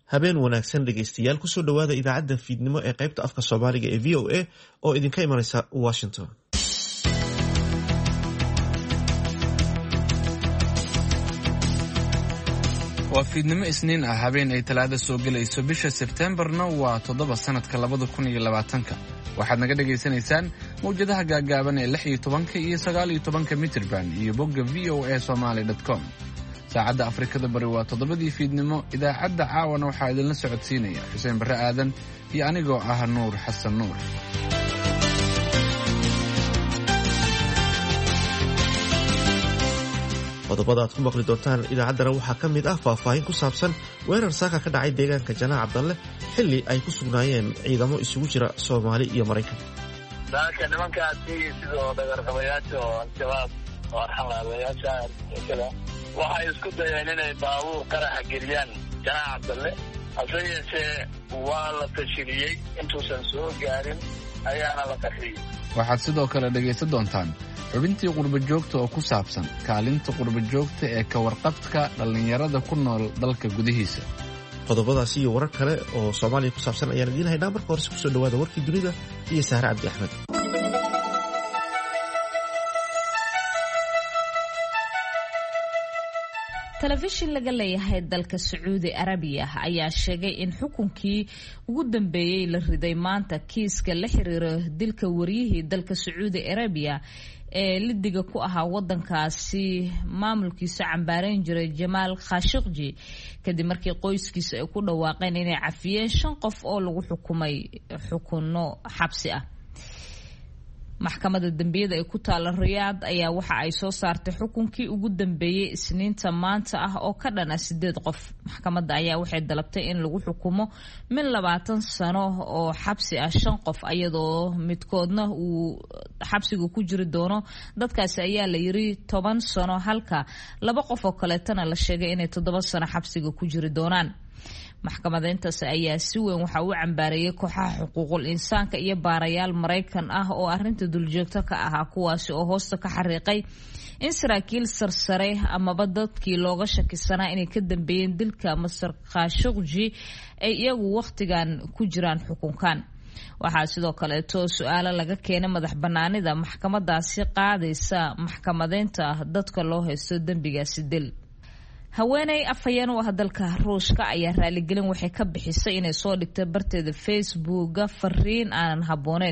habeen wanaagsan dhegaystayaal kusoo dhawaada idaacadda fiidnimo ee qaybta afka Soomaaliga ee VOA oo idinka imanaysa Washington. waa fiidnimo Isniin ah habeen ay Talaado soo galayso bisha September-na waa 7 sanadka 2020. waxaad naga dhageysanaysaan mowjadaha gaagaaban ee 16 iyo 19 mitirban iyo bogga voasomali.com. saacadda Afrikada Bari waa 7 fiidnimo. idaacadda caawana waxaa idinla socodsiinaya Xuseen Barre Aadan iyo anigoo ah Nuur Xasan Nuur. qodobada aad ku maqli doontaan idaacaddana waxaa ka mid ah faahfaahin ku saabsan weerar saaka ka dhacay deegaanka Janaac Cabdalle xilli ay ku sugnaayeen ciidamo isugu jira Soomaali iyo Maraykan. Dalka nimankaasi sidoo dhagarqabayaasha oo al-shabaab oo arxan-laabayaasha waxay isku dayeen inay baabuur qaraxa geliyaan Janaac Cabdalle. hase yeeshee waa la tashiriyey intuusan soo gaarin ayaana la qarxiyey. waxaad sidoo kale dhegaysan doontaan xubintii qurba joogta oo ku saabsan kaalinta qurba joogta ee ka warqabka dhallinyarada ku nool dalka gudihiisa. qodobadaasi iyo warar kale oo Soomaaliya ku saabsan ayaan idiin haynaa. marka hore kusoo dhawaada warkii dunida iyo Sahra Cabdi Axmed. telefishin laga leeyahay dalka Sacuudi Arabiya ayaa sheegay in xukunkii ugu dambeeyay la riday maanta kiiska la xiriira dilka wariyihii dalka Sacuudi Arabiya ee lidiga ku ahaa wadankaasi maamulkiisa cambaareyn jiray Jamaal Khashoggi kadib markii qoyskiisa ay ku dhawaaqeen inay cafiyeen 5 qof oo lagu xukumay xukunno xabsi ah. maxkamadda dambiyada ee ku taala Riyadh ayaa waxa ay soo saartay xukunkii ugu dambeeyay Isniinta maanta ah oo ka dhana 8 qof. maxkamadda ayaa waxay dalabtay in lagu xukumo min 20 sano oo xabsi ah 5 qof iyadoo midkoodna uu xabsiga ku jiri doono. dadkaasi ayaa la yiri 10 sano halka 2 qof oo kaleetana la sheegay inay 7 sano xabsiga ku jiri doonaan. maxkamadeyntaas ayaa si weyn waxa uu cambaareeyay kooxaha xuquuqul insaanka iyo baarayaal Maraykan ah oo arrinta duljoogta ka ahaa kuwaasi oo hoosta ka xariiqay in saraakiil sarsare amaba dadkii looga shakisanaa inay ka dambeeyeen dilka Mr. Khashoggi ay iyagu waqtigan ku jiraan xukunkan. waxaa sidoo kale su'aalo laga keenay madax banaanida maxkamadaasi qaadaysa maxkamadeynta dadka loo haysto dambigaasi dil. haweeney afhayeen u ah dalka Ruushka ayaa raaligelin waxay ka bixisay inay soo dhigtay barteeda Facebook fariin aanan habbooneyn.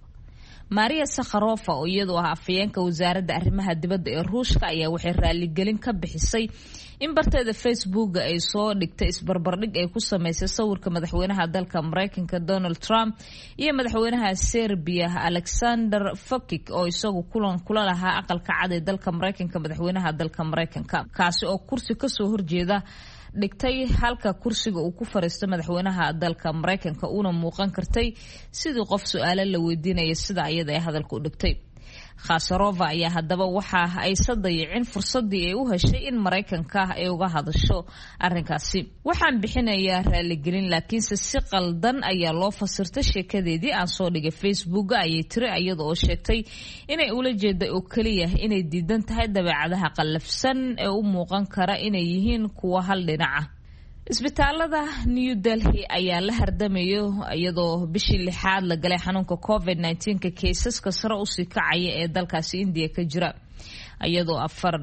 Maria Zakharova oo iyadoo ah afhayeenka wasaaradda arrimaha dibadda ee Ruushka ayaa waxay raaligelin ka bixisay in barteeda Facebook ay soo dhigtay isbarbardhig ay ku sameysay sawirka madaxweynaha dalka Mareykanka Donald Trump iyo madaxweynaha Serbia Alexander Vučić oo isagu kula lahaa aqalka cad ee dalka Mareykanka madaxweynaha dalka Mareykanka kaasi oo kursi ka soo horjeeda dhigtay halka kursiga uu ku fariistay madaxweynaha dalka Mareykanka una muuqan kartay sidii qof su'aalo la weydiinaya sida iyada ay hadalka u dhigtay. Khasarova ayaa haddaba waxa ay sadayicin fursadii ay u heshay in Mareykanka ay uga hadasho arrinkaasi. waxaan bixinayaa raaligelin laakiinse si qaldan ayaa loo fasirtay sheekadeedii aan soo dhigay Facebook ayay tiri iyada oo sheegtay inay ula jeeday oo kaliya inay diidan tahay dabeecadaha qallafsan ee u muuqan kara inay yihiin kuwa hal dhinaca. isbitaalada New Delhi ayaa la hardamayo iyadoo bishii 6aad la galay xanuunka COVID-19 kaysaska sare u sii kacaya ee dalkaasi India ka jira iyadoo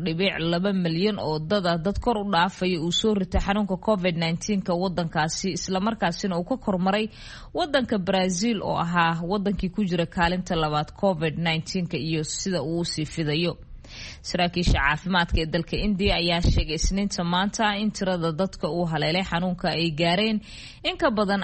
4.2 milyan oo dad kor u dhaafay uu soo ritay xanuunka COVID-19 wadankaasi isla markaasina uu ka kormaray wadanka Brazil oo ahaa wadankii ku jira kaalinta labaad COVID-19 iyo sida uu sii fidayo. saraakiisha caafimaadka ee dalka India ayaa sheegay Isniinta maanta in tirada dadka uu haleelay xanuunka ay gaareen in ka badan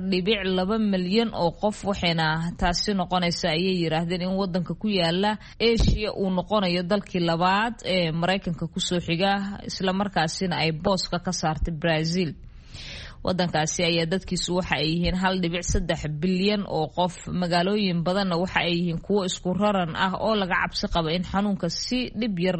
4.2 milyan oo qof waxayna taasi noqonaysaa ayay yiraahdeen in wadanka ku yaala Asia uu noqonayo dalkii labaad ee Mareykanka ku soo xiga isla markaasina ay booska ka saartay Brazil. wadankaasi ayaa dadkiisu waxa ay yihiin 1.3 bilyan oo qof. magaalooyin badanna waxa ay yihiin kuwo isku raran ah oo laga cabsi qabo in xanuunka si dhib yar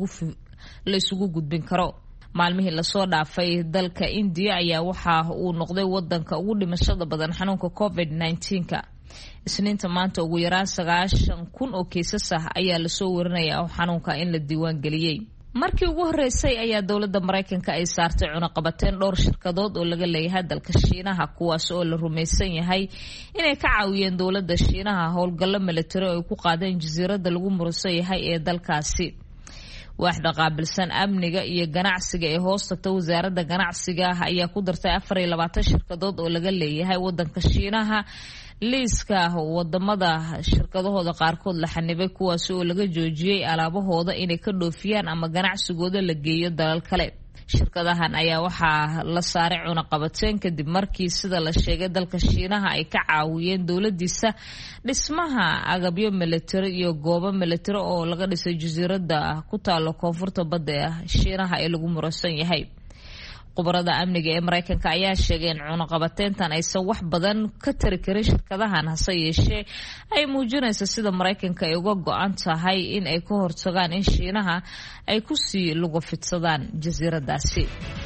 la isugu gudbin karo. maalmihii la soo dhaafay dalka India ayaa waxa uu noqday wadanka ugu dhimashada badan xanuunka COVID-19. Isniinta maanta ugu yaraan 9,000 oo kiisas ah ayaa la soo warinayaa xanuunka in la diiwaan geliyay. markii ugu horeysay ayaa dowladda Mareykanka ay saartay cunaqabateyn dhowr shirkadood oo laga leeyahay dalka Shiinaha kuwaas oo la rumaysan yahay inay ka caawiyeen dowladda Shiinaha howlgallo militari oo ay ku qaadeen jasiiradda lagu murusan yahay ee dalkaasi. waaxda qaabilsan amniga iyo ganacsiga ee hoostagta wasaaradda ganacsiga ayaa ku dartay 24 shirkadood oo laga leeyahay wadanka Shiinaha liiska wadamada shirkadahooda qaarkood la xanibay kuwaas oo laga joojiyay alaabahooda inay ka dhoofiyaan ama ganacsigooda la geeyo dalal kale. shirkadahan ayaa waxaa la saaray cunaqabateyn kadib markii sida la sheegay dalka Shiinaha ay ka caawiyeen dowladiisa dhismaha agabyo militari iyo goobo militari oo laga dhisay jasiiradda ku taalo koonfurta badda Shiinaha ee lagu muransan yahay. qubarada amniga ee Mareykanka ayaa sheegay in cunaqabateyntan aysan wax badan ka tari karin shirkadahan hase yeeshee ay muujinayso sida Mareykanka ay uga go'an tahay in ay ka hortagaan in Shiinaha ay ku sii lugu fidsadaan jasiiradaasi.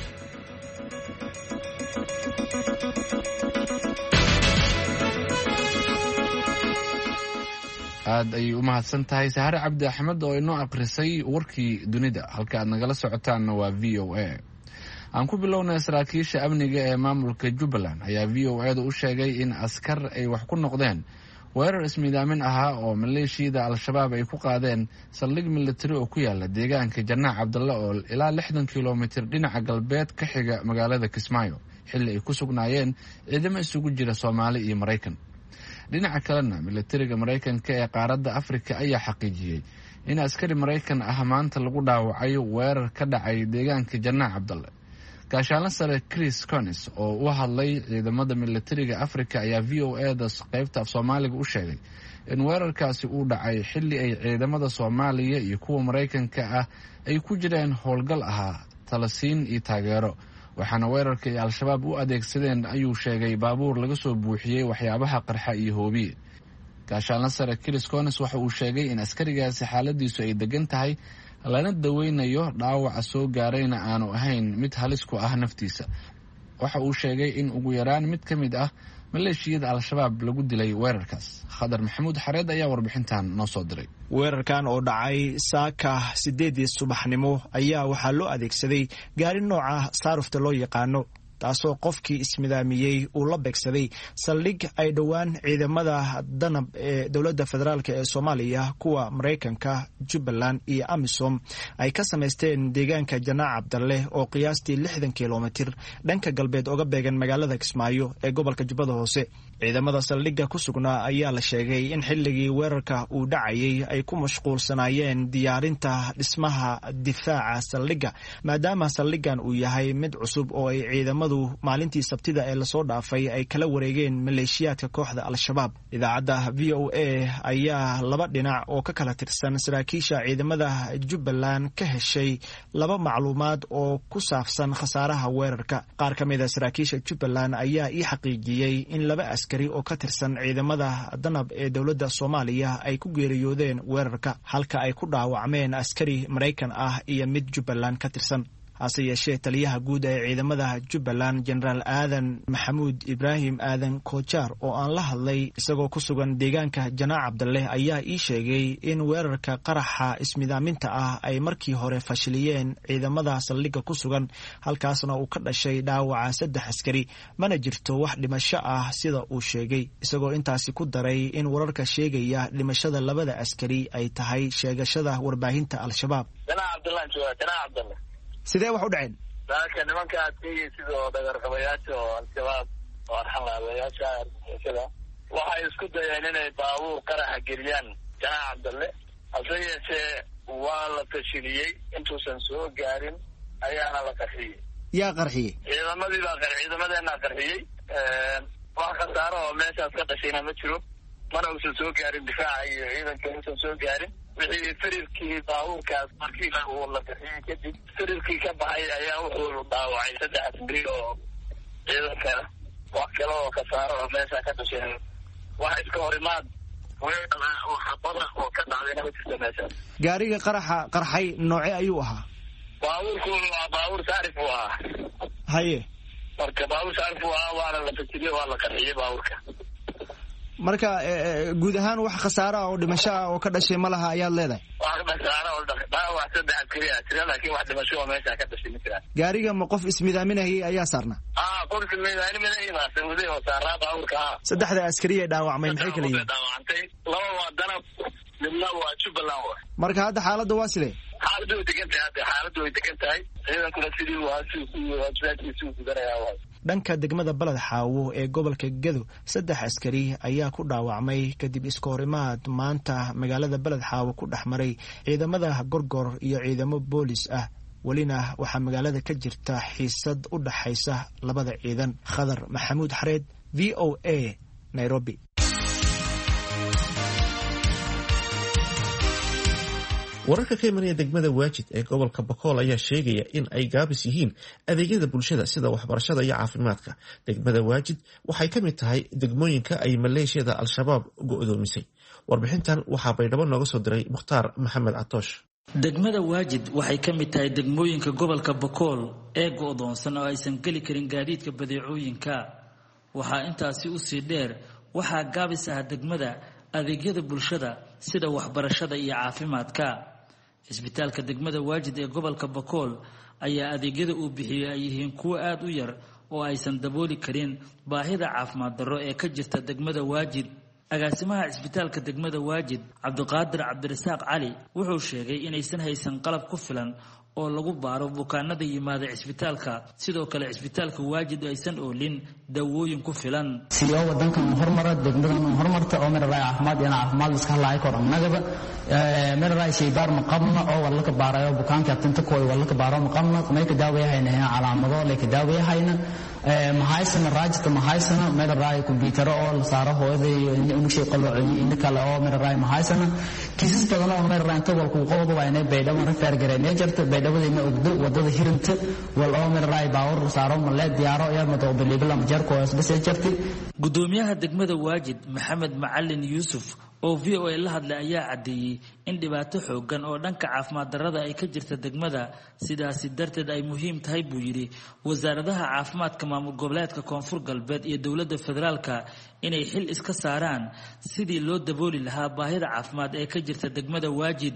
aad ay u mahadsan tahay Sahare Cabdi Axmed oo inoo aqrisay warkii dunida. halka aad nagala socotaanna waa VOA. aan ku bilownay saraakiisha amniga ee maamulka Jubbaland ayaa VOA-da u sheegay in askar ay wax ku noqdeen weerar ismiidaamin ahaa oo maleeshiyada al-shabaab ay ku qaadeen saldhig militari oo ku yaala deegaanka Janaac Cabdalle oo ilaa 60 kiiloomitir dhinaca galbeed ka xiga magaalada Kismaayo xilli ay ku sugnaayeen ciidamo isugu jira Soomaali iyo Mareykan. dhinaca kalena militariga Mareykanka ee qaaradda Afrika ayaa xaqiijiyay in askari Mareykan ah maanta lagu dhaawacay weerar ka dhacay deegaanka Janaac Cabdalle. gaashaanle sare Chris Conis oo u hadlay ciidamada militariga Afrika ayaa VOA-da qaybta af Soomaaliga u sheegay in weerarkaasi uu dhacay xilli ay ciidamada Soomaaliya iyo kuwa Mareykanka ah ay ku jireen howlgal ahaa talasiin iyo taageero waxaana weerarka ay al-shabaab u adeegsadeen ayuu sheegay baabuur laga soo buuxiyey waxyaabaha qarxa iyo hoobiye. gaashaanle sare Chris Conis waxa uu sheegay in askarigaasi xaaladiisu ay degan tahay lana daweynayo dhaawaca soo gaarayna aanu ahayn mid halis ku ah naftiisa. waxa uu sheegay in ugu yaraan mid ka mid ah maleeshiyada al-shabaab lagu dilay weerarkaas. Khadar Maxamuud Xareed ayaa warbixintan noo soo diray. weerarkan oo dhacay saaka 8 subaxnimo ayaa waxaa loo adeegsaday gaari nooca saarufta loo yaqaano taasoo qofkii ismidaamiyey uu la beegsaday saldhig ay dhowaan ciidamada danab ee dowladda federaalk ee Soomaaliya kuwa Mareykanka Jubbaland iyo Amisom ay ka samaysteen deegaanka Janaac Cabdalle oo qiyaastii 60 kiiloomitir dhanka galbeed uga beegan magaalada Kismaayo ee gobolka Jubbada Hoose. ciidamada saldhigga ku sugnaa ayaa la sheegay in xilligii weerarka uu dhacayay ay ku mashquulsanaayeen diyaarinta dhismaha difaaca saldhigga maadaama saldhiggan uu yahay mid cusub oo ay ciidamada maalintii Sabtida ee la soo dhaafay ay kala wareegeen maleeshiyaadka kooxda al-shabaab. idaacadda VOA ayaa laba dhinac oo ka kala tirsan saraakiisha ciidamada Jubbaland ka heshay laba macluumaad oo ku saabsan khasaaraha weerarka. qaar ka mid ah saraakiisha Jubbaland ayaa ii xaqiijiyay in laba askari oo ka tirsan ciidamada danab ee dowladda Soomaaliya ay ku geeriyoodeen weerarka halka ay ku dhaawacmeen askari Mareykan ah iyo mid Jubbaland ka tirsan. hase yeeshee taliyaha guud ee ciidamada Jubbaland General Aadan Maxamuud Ibraahim Aadan Kojar oo aan la hadlay isagoo ku sugan deegaanka Janaac Cabdalle ayaa ii sheegay in weerarka qaraxa ismidaaminta ah ay markii hore fashiliyeen ciidamada saldhigga ku sugan halkaasna uu ka dhashay dhaawaca 3 askari mana jirto wax dhimasho ah sida uu sheegay isagoo intaasi ku daray in wararka sheegaya dhimashada labada askari ay tahay sheegashada warbaahinta al-shabaab. sidee wax u dhaceen? laakiin nimankaasi sidoo dhagarqabayaasha oo al-shabaab oo arxanlaabayaasha waxay isku dayeen inay baabuur qaraxa geliyaan Janaac Cabdalle hase yeeshee waa la fashiliyey intuusan soo gaarin ayaana la qarxiyey. yaa qarxiyey? ciidamadeena qarxiyey. wax khasaaro oo meeshaas ka dhashayna ma jiro mana uusan soo gaarin difaaca iyo ciidanka uusan soo gaarin. wixii firirkii baabuurkaas markii uu la bixiyey kadib firirkii ka baxay ayaa wuxuu dhaawacay 3 askari oo ciidanka. wax kale oo khasaaro oo meesha ka dhashay wax iska horimaad weerar oo xabada oo ka dhacdayna ma jirto meesha. gaariga qarxay nooce ayuu ahaa? baabuurku waa baabuur saarif u ahaa. haye marka baabuur saarif u ahaa waana la fashiliyey waa la qarxiyey baabuurka. marka guud ahaan wax khasaara oo dhimasho ah oo ka dhashay ma laha ayaad leedahay wax khasaara oo dhaawac saddex askari ah jira laakiin wax dhimasho oo meesha ka dhashay ma jiraan gaariga ma qof ismidaaminayay ayaa saarna qof ismidaaminayay baa sawiday oo saaraa baabuurka saddexda askari ee dhaawacmay maxay kala yihiin laba waa danab midna waa Jubbaland marka hadda xaaladda waa sidee xaaladdu way degan tahay ciidankuna sidii waa suu gudanayaa dhanka degmada Balad Xaawo ee gobolka Gedo 3 askari ayaa ku dhaawacmay kadib iskoorimaad maanta magaalada Balad Xaawo ku dhaxmaray ciidamada Gorgor iyo ciidamo boolis ah walina waxa magaalada ka jirta xiisad u dhaxaysa labada ciidan Khadar Maxamuud Xareed VOA Nairobi wararka ka imanaya degmada Waajid ee gobolka Bakool ayaa sheegaya in ay gaabis yihiin adeegyada bulshada sida waxbarashada iyo caafimaadka. Degmada Waajid waxay ka mid tahay degmooyinka ay maleeshiyada Al-Shabaab go'doomisay. Warbixintan waxaa Baydhabo nooga soo diray Mukhtaar Maxamed Catoosh. Degmada Waajid waxay ka mid tahay degmooyinka gobolka Bakool ee go'doonsan oo aysan geli karin gaadiidka badeecooyinka. Waxaa intaasi u sii dheer waxaa gaabis ah degmada adeegyada bulshada sida waxbarashada iyo caafimaadka. Isbitaalka degmada Waajid ee gobolka Bakool ayaa adeegyada uu bixiyo ay yihiin kuwo aad u yar oo aysan dabooli karin baahida caafimaad darro ee ka jirta degmada Waajid. agaasimaha isbitaalka degmada Waajid Cabdiqaadir Cabdirasaaq Cali wuxuu sheegay inaysan haysan qalab ku filan oo lagu baaro bukaanada yimaada isbitaalka sidoo kale isbitaalka Waajid aysan oolin dawooyin ku filan sidoo wadankan horumar degmadan horumarta oo meel caafimaad iyo caafimaad iska laay kor annagaba meel raayay baar maqamna oo wala ka baarayo bukaanka tinta kooy wala ka baaro maqamna ma ka daaweeyayna calaamado la ka daaweeyayna mahaysan raajta mahaysan meel raay computer oo la saaro hooyada inuu shay qalooci in kala oo meel raay mahaysan kiisas badan oo meel raay inta wal ku qodobada waa inay Baydhabo refer gareeyay jirta Baydhabo ogdo wadada hirinta wal oo meel raay baawar saaro ma la diyaaro iyo madoo bilibla majarko isbas jirtay gudoomiyaha degmada Waajid Maxamed Macallin Yuusuf oo VOA la hadlay ayaa cadeeyay in dhibaato xoogan oo dhanka caafimaad darrada ay ka jirta degmada sidaas darteed ay muhiim tahay buu yiri wasaaradaha caafimaadka maamul goboleedka Koonfur Galbeed iyo dawladda federaalka inay xil iska saaraan sidii loo dabooli lahaa baahida caafimaad ee ka jirta degmada Waajid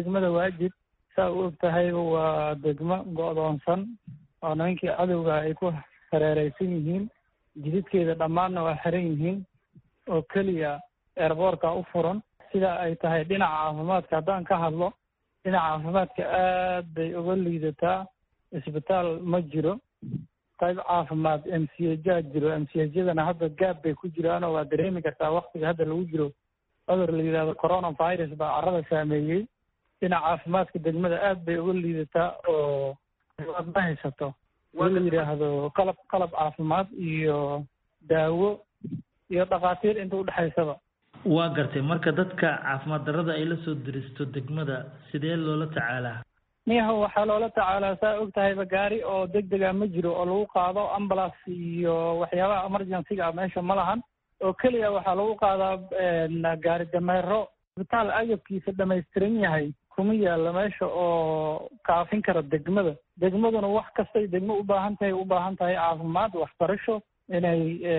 saa u ogtahay waa degmo go'doonsan oo nimankii cadowga ay ku hareeraysan yihiin jidadkeeda dhammaanna waa xiran yihiin oo keliya airportka u furan sida ay tahay dhinaca caafimaadka haddaan ka hadlo dhinaca caafimaadka aad bay uga liidataa isbitaal ma jiro qayb caafimaad MCH jiro MCH-yadana hadda gaab bay ku jiraan oo waa dareemi kartaa waqtiga hadda lagu jiro cudur la yidhaahdo coronavirus baa carrada saameeyey dhinaca caafimaadka degmada aad bay uga liidataa oo ma haysato la yidhaahdo qalab caafimaad iyo daawo iyo dhakhaatiir inta u dhexaysaba waa gartay marka dadka caafimaad darrada ay la soo diristo degmada sidee loola tacaalaa niyaha waxaa loola tacaalaa saa ogtahayba gaari oo degdega ma jiro oo lagu qaado ambulance iyo waxyaabaha emergency-ga meesha ma lahan oo keliya waxaa lagu qaadaa gaari dameero isbitaal agabkiisa dhamaystiran yahay kuma yaalla meesha oo kaafin kara degmaduna wax kastay degmo u baahan tahay caafimaad waxbarasho inay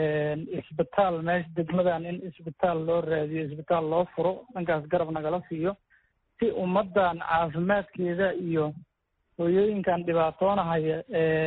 isbitaal meesha degmadan in isbitaal loo raadiyo isbitaal loo furo dhankaas garab nagala siiyo si ummadan caafimaadkeeda iyo hooyooyinkan dhibaatoonahaya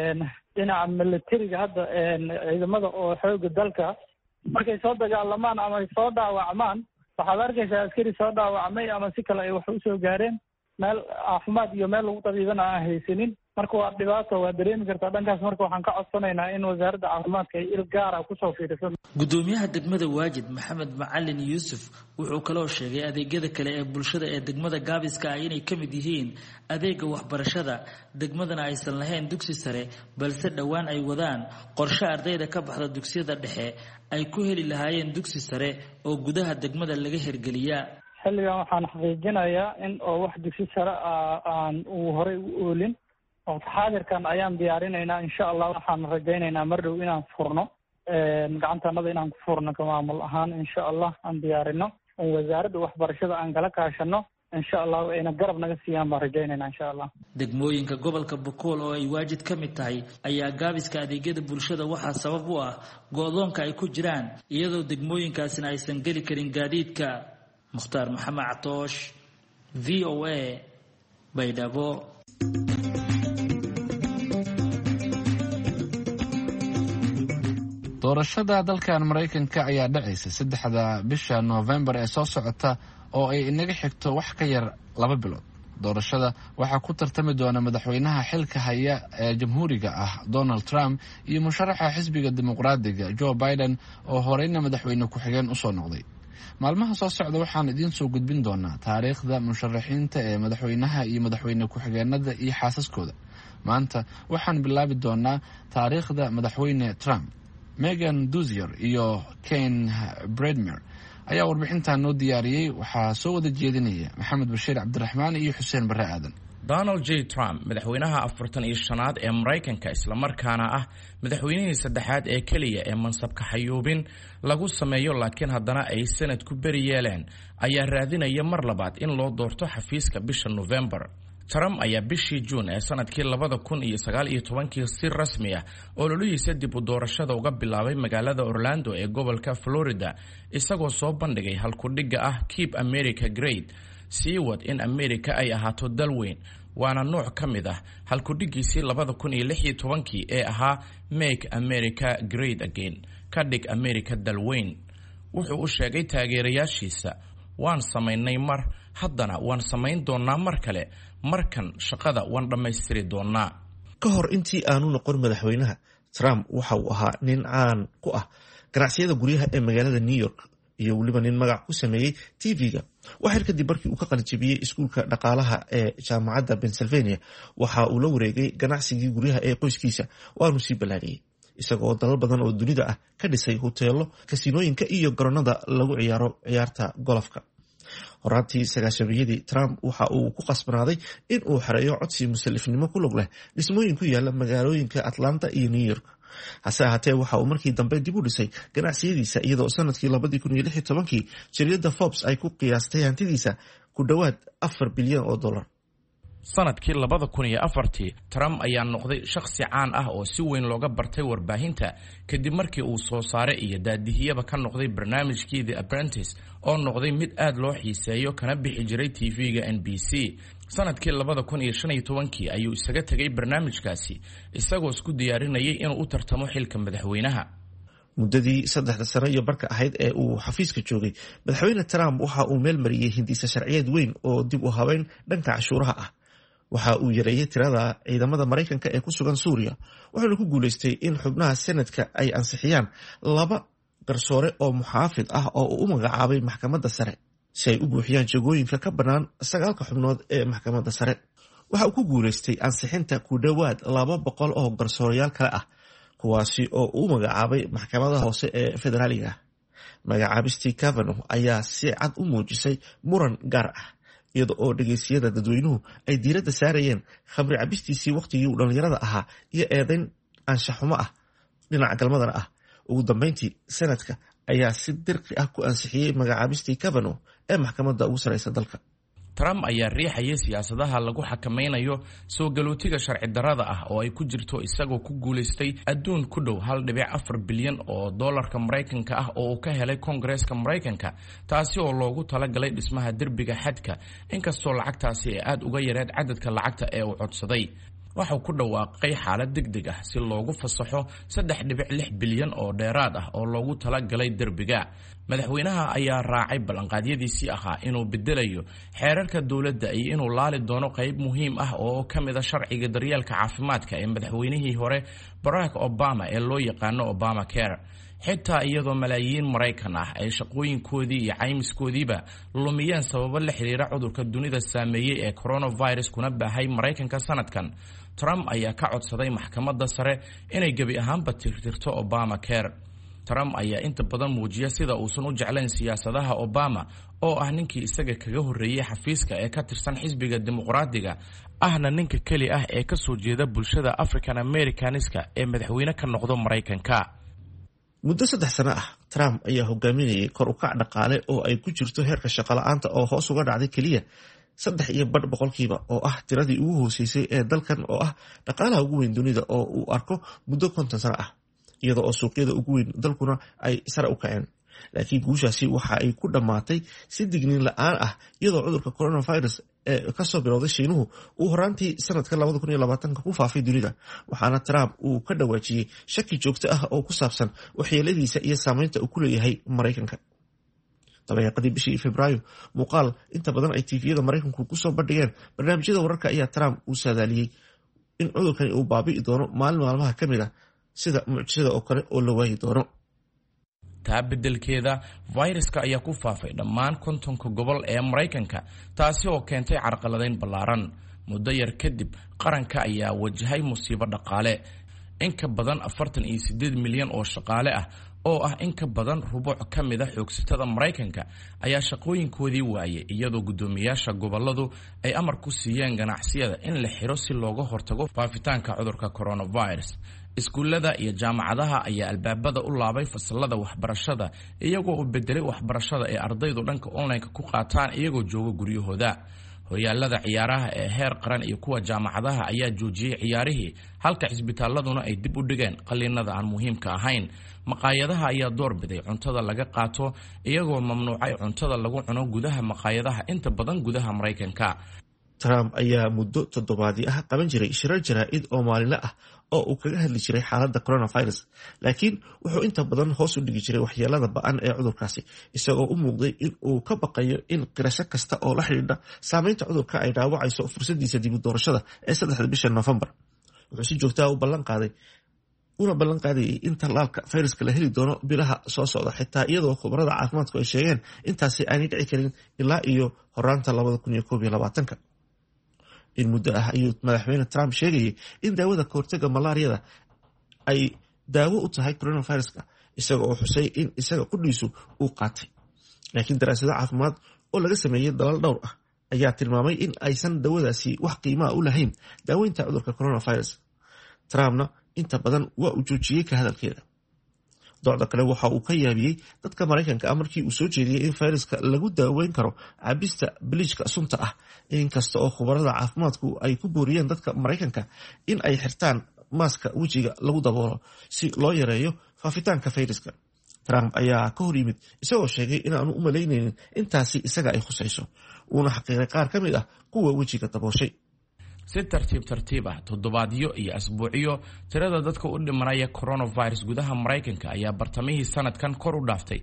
dhinaca militariga hadda ciidamada oo xooga dalka markay soo dagaalamaan ama ay soo dhaawacmaan waxaad arkaysaa askari soo dhaawacmay ama si kale ay wax u soo gaareen meel caafimaad iyo meel lagu tabiibana aan haysanin marka waa dhibaato waa dareemi kartaa dhankaas marka waxaan ka codsanaynaa in wasaaradda caafimaadka ay il gaara kusoo fiiriso gudoomiyaha degmada Waajid Maxamed Macallin Yuusuf wuxuu kaloo sheegay adeegyada kale ee bulshada ee degmada gaabiska ah inay ka mid yihiin adeega waxbarashada degmadana aysan lahayn dugsi sare balse dhawaan ay wadaan qorshe ardayda ka baxda dugsiyada dhexe ay ku heli lahaayeen dugsi sare oo gudaha degmada laga hirgeliyaa xilligan waxaan xaqiijinayaa in oo wax dugsi sare aan uu horey u oolin oo xaadirkan ayaan diyaarinaynaa insha Allah waxaan rajaynaynaa mar dhow inaan furno gacantanada inaan ku furno ka maamul ahaan insha Allah aan diyaarino oo wasaaradda waxbarashada aan kala kaashano insha allahu ayna garab naga siiyaan baan rajaynayna insha allah. degmooyinka gobolka Bokool oo ay Waajid ka mid tahay ayaa gaabiska adeegyada bulshada waxaa sabab u ah go'doonka ay ku jiraan iyadoo degmooyinkaasina aysan geli karin gaadiidka. Mukhtaar Maxamed Catoosh, VOA, Baydhabo. doorashada dalkan Mareykanka ayaa dhacaysa 3 bisha November ee soo socota oo ay inaga xigto wax ka yar 2 bilood. doorashada waxaa ku tartami doona madaxweynaha xilka haya ee jamhuuriga ah Donald Trump iyo musharaxa xisbiga dimuqraadiga Joe Biden oo horeyna madaxweyne ku-xigeen u soo noqday. maalmaha soo socda waxaan idiin soo gudbin doonaa taariikhda musharaxiinta ee madaxweynaha iyo madaxweyne ku-xigeenada iyo xaasaskooda. maanta waxaan bilaabi doonaa taariikhda madaxweyne Trump. Megan Duzier iyo Ken Bredmer ayaa warbixintan noo diyaariyey. waxaa soo wada jeedinaya Maxamed Bashiir Cabdiraxmaan iyo Xuseen Barre Aadan. Donald J. Trump, madaxweynaha 45aad ee Mareykanka isla markaana ah madaxweynihii saddexaad ee kaliya ee mansabka xayuubin lagu sameeyo laakiin haddana ay sanadku beri yeeleen, ayaa raadinaya mar labaad in loo doorto xafiiska bisha November. Trump ayaa bishii Juun ee sanadkii 2019 si rasmi ah ololihiisa dib u doorashada uga bilaabay magaalada Orlando ee gobolka Florida, isagoo soo bandhigay halku-dhigga ah Keep America Great, sii wad in America ay ahaato dal weyn, waana nooc ka mid ah halku-dhiggiisii 2016 ee ahaa Make America Great Again, ka dhig America dal weyn. wuxuu u sheegay taageerayaashiisa, waan samaynay mar, haddana waan samayn doonaa mar kale, markan shaqada waan dhammaystiri doonaa. ka hor intii aanu noqon madaxweynaha, Trump waxa uu ahaa nin caan ku ah ganacsiyada guryaha ee magaalada New York iyo weliba nin magac ku sameeyey TV-ga. waxyar kadib markii uu ka qalinjabiyey iskuulka dhaqaalaha ee jaamacadda Pennsylvania, waxa uu la wareegay ganacsigii guryaha ee qoyskiisa, waanu sii ballaariyey isagoo dalal badan oo dunida ah ka dhisay hoteelo, kasinooyinka iyo garoonada lagu ciyaaro ciyaarta golofka. horaantii 9-yadii, Trump waxa uu ku qasbanaaday in uu xereeyo codsi musalifnimo ku lug leh dhismooyin ku yaala magaalooyinka Atlanta iyo New York. hase ahaatee waxa uu markii dambe dib u dhisay ganacsiyadiisa iyadoo sanadkii 2016 jaridada Forbes ay ku qiyaastay hantidiisa ku dhowaad $4 bilyan. sanadkii 2004 Trump ayaa noqday shakhsi caan ah oo si weyn looga bartay warbaahinta kadib markii uu soo saare iyo daadihiyaba ka noqday barnaamijkii The Apprentice oo noqday mid aad loo xiiseeyo kana bixi jiray TV-ga NBC. sanadkii 2015 ayuu isaga tegay barnaamijkaasi isagoo isku diyaarinayay inuu u tartamo xilka madaxweynaha. muddadii 3 sano iyo barka ahayd ee uu xafiiska joogay, madaxweyne Trump waxa uu meel mariyey hindisa sharciyeed weyn oo dib u habeyn dhanka cashuuraha ah. waxa uu yareeyay tirada ciidamada Mareykanka ee ku sugan Suuriya, wuxuuna ku guuleystay in xubnaha Senadka ay ansixiyaan 2 garsoore oo muxaafid ah oo uu u magacaabay maxkamadda sare si ay u buuxiyaan jagooyinka ka bannaan 9 xubnood ee maxkamadda sare. waxa uu ku guuleystay ansixinta ku dhowaad 200 oo garsooreyaal kale ah, kuwaasi oo uu magacaabay maxkamadaha hoose ee federaaliga. magacaabistii Kavanaugh ayaa si cad u muujisay muran gaar ah, iyada oo dhageysiyada dadweynuhu ay diiradda saarayeen khamri cabistiisii waqtigii uu dhallinyarada ahaa iyo eedayn anshaxumo ah dhinaca galmadana ah. ugu dambeyntii, Senadka ayaa si dirqi ah ku ansixiyey magacaabistii Kavanaugh ee maxkamadda ugu sareysa dalka. Trump ayaa riixayay siyaasadaha lagu xakameynayo soo galootiga sharci darrada ah oo ay ku jirto isagoo ku guuleystay adduun ku dhow $1.4 bilyan oo dollarka Mareykanka ah oo uu ka helay Koongareeska Mareykanka, taasi oo loogu talagalay dhismaha derbiga xadka, inkastoo lacagtaasi ay aad uga yareed cadadka lacagta ee uu codsaday. waxuu ku dhawaaqay xaalad degdeg ah si loogu fasaxo 3.6 bilyan oo dheeraad ah oo loogu talagalay derbiga. madaxweynaha ayaa raacay ballanqaadyadiisii ahaa inuu bedelayo xeerarka dowladda iyo inuu laali doono qayb muhiim ah oo ka mid ah sharciga daryeelka caafimaadka ee madaxweynihii hore Barack Obama ee loo yaqaano Obamacare. xitaa iyadoo malaayiin Mareykan ah ay shaqooyinkoodii iyo caymiskoodiiba lumiyeen sababo la xiriira cudurka dunida saameeyay ee coronavirus kuna baahay Mareykanka sanadkan, Trump ayaa ka codsaday maxkamadda sare inay gebi ahaanba tirtirto Obamacare. Trump ayaa inta badan muujiya sida uusan u jeclayn siyaasadaha Obama oo ah ninkii isaga kaga horreeyay xafiiska ee ka tirsan xisbiga dimuqraadiga, ahna ninka keli ah ee ka soo jeeda bulshada African Americanska ee madaxweyne ka noqdo Mareykanka. muddo 3 sano ah, Trump ayaa hogaaminayay kor u kac dhaqaale oo ay ku jirto heerka shaqo la'aanta oo hoos uga dhacday kaliya 3.5% oo ah tiradii ugu hooseysay ee dalkan oo ah dhaqaalaha ugu weyn dunida oo uu arko muddo 50 sano ah, iyada oo suuqyada ugu weyn dalkuna ay sare u kaceen. laakiin guushaasi waxa ay ku dhammaatay si digniin la'aan ah, iyadoo cudurka coronavirus ee kasoo bilowday Shiinuhu uu horaantii sanadka 2020 ku faafay dunida, waxaana Trump uu ka dhawaajiyey shaki joogto ah oo ku saabsan waxyeeladiisa iyo saameynta uu ku leeyahay Mareykanka. dabayaaqadii bishii Febraayo, muuqaal inta badan ay TV-yada Mareykanku ku soo bandhigeen barnaamijyada wararka ayaa Trump uu saadaaliyey in cudurkani uu baabi'i doono maalmaha ka mid ah sida mucjisada oo kale oo la waayi doono. taa beddelkeeda fayraska ayaa ku faafay dhammaan 50 gobol ee Mareykanka, taasi oo keentay carqaladayn ballaaran. muddo yar kadib, qaranka ayaa wajahay musiibo dhaqaale. in ka badan 48 milyan oo shaqaale ah oo ah in ka badan rubuc ka mid ah xoogsatada Mareykanka ayaa shaqooyinkoodii waayay, iyadoo guddoomiyaasha gobolladu ay amar ku siiyeen ganacsiyada in la xiro si looga hortago faafitaanka cudurka coronavirus. iskuullada iyo jaamacadaha ayaa albaabada u laabay fasalada waxbarashada, iyagoo u bedelay waxbarashada ee ardaydu dhanka online-ka ku qaataan iyagoo jooga guryahooda. horyaalada ciyaaraha ee heer qaran iyo kuwa jaamacadaha ayaa joojiyey ciyaarihii, halka cisbitaaladuna ay dib u dhigeen qaliinada aan muhiimka ahayn. maqaayadaha ayaa doorbiday cuntada laga qaato, iyagoo mamnuucay cuntada lagu cuno gudaha maqaayadaha inta badan gudaha Mareykanka. Trump ayaa muddo toddobaadii ah qaban jiray shirar jaraa'id oo maalinle ah oo uu kaga hadli jiray xaaladda coronavirus, laakiin wuxuu inta badan hoos u dhigi jiray waxyeelada ba'an ee cudurkaasi, isagoo u muuqday in uu ka baqayo in qirasho kasta oo la xidhiidha saameynta cudurka ay dhaawacayso fursadiisa dib u doorashada ee 3 bisha Noofambar. wuxuu si joogto ah una ballan qaadayay in tallaalka fayraska la heli doono bilaha soo socda, xitaa iyadoo khubarada caafimaadku ay sheegeen intaasi aanay dhici karin ilaa iyo horaanta 2021. in muddo ah ayuu madaxweyne Trump sheegayay in daawada ka hortagga malaariyada ay daawo u tahay coronaviruska, isaga oo xusay in isaga qudhiisu uu qaatay. laakiin daraasado caafimaad oo laga sameeyey dalal dhowr ah ayaa tilmaamay in aysan daawadaasi wax qiimaa u lahayn daaweynta cudurka coronavirus. Trumpna inta badan waa uu joojiyey ka hadalkeeda. docda kale waxa uu ka yaabiyey dadka Mareykanka markii uu soo jeediyey in fayraska lagu daaweyn karo cabista biliijka sunta ah, inkasta oo khubarada caafimaadku ay ku booriyeen dadka Mareykanka in ay xirtaan maaska wejiga lagu daboolo si loo yareeyo faafitaanka fayraska. Trump ayaa ka hor yimid isagoo sheegay inaanu u malaynaynin intaasi isaga ay khusayso, uuna xaqiiqay qaar ka mid ah kuwa wejiga dabooshay. si tartiib ah toddobaadyo iyo asbuucyo, tirada dadka u dhimanaya coronavirus gudaha Mareykanka ayaa bartamihii sanadkan kor u dhaaftay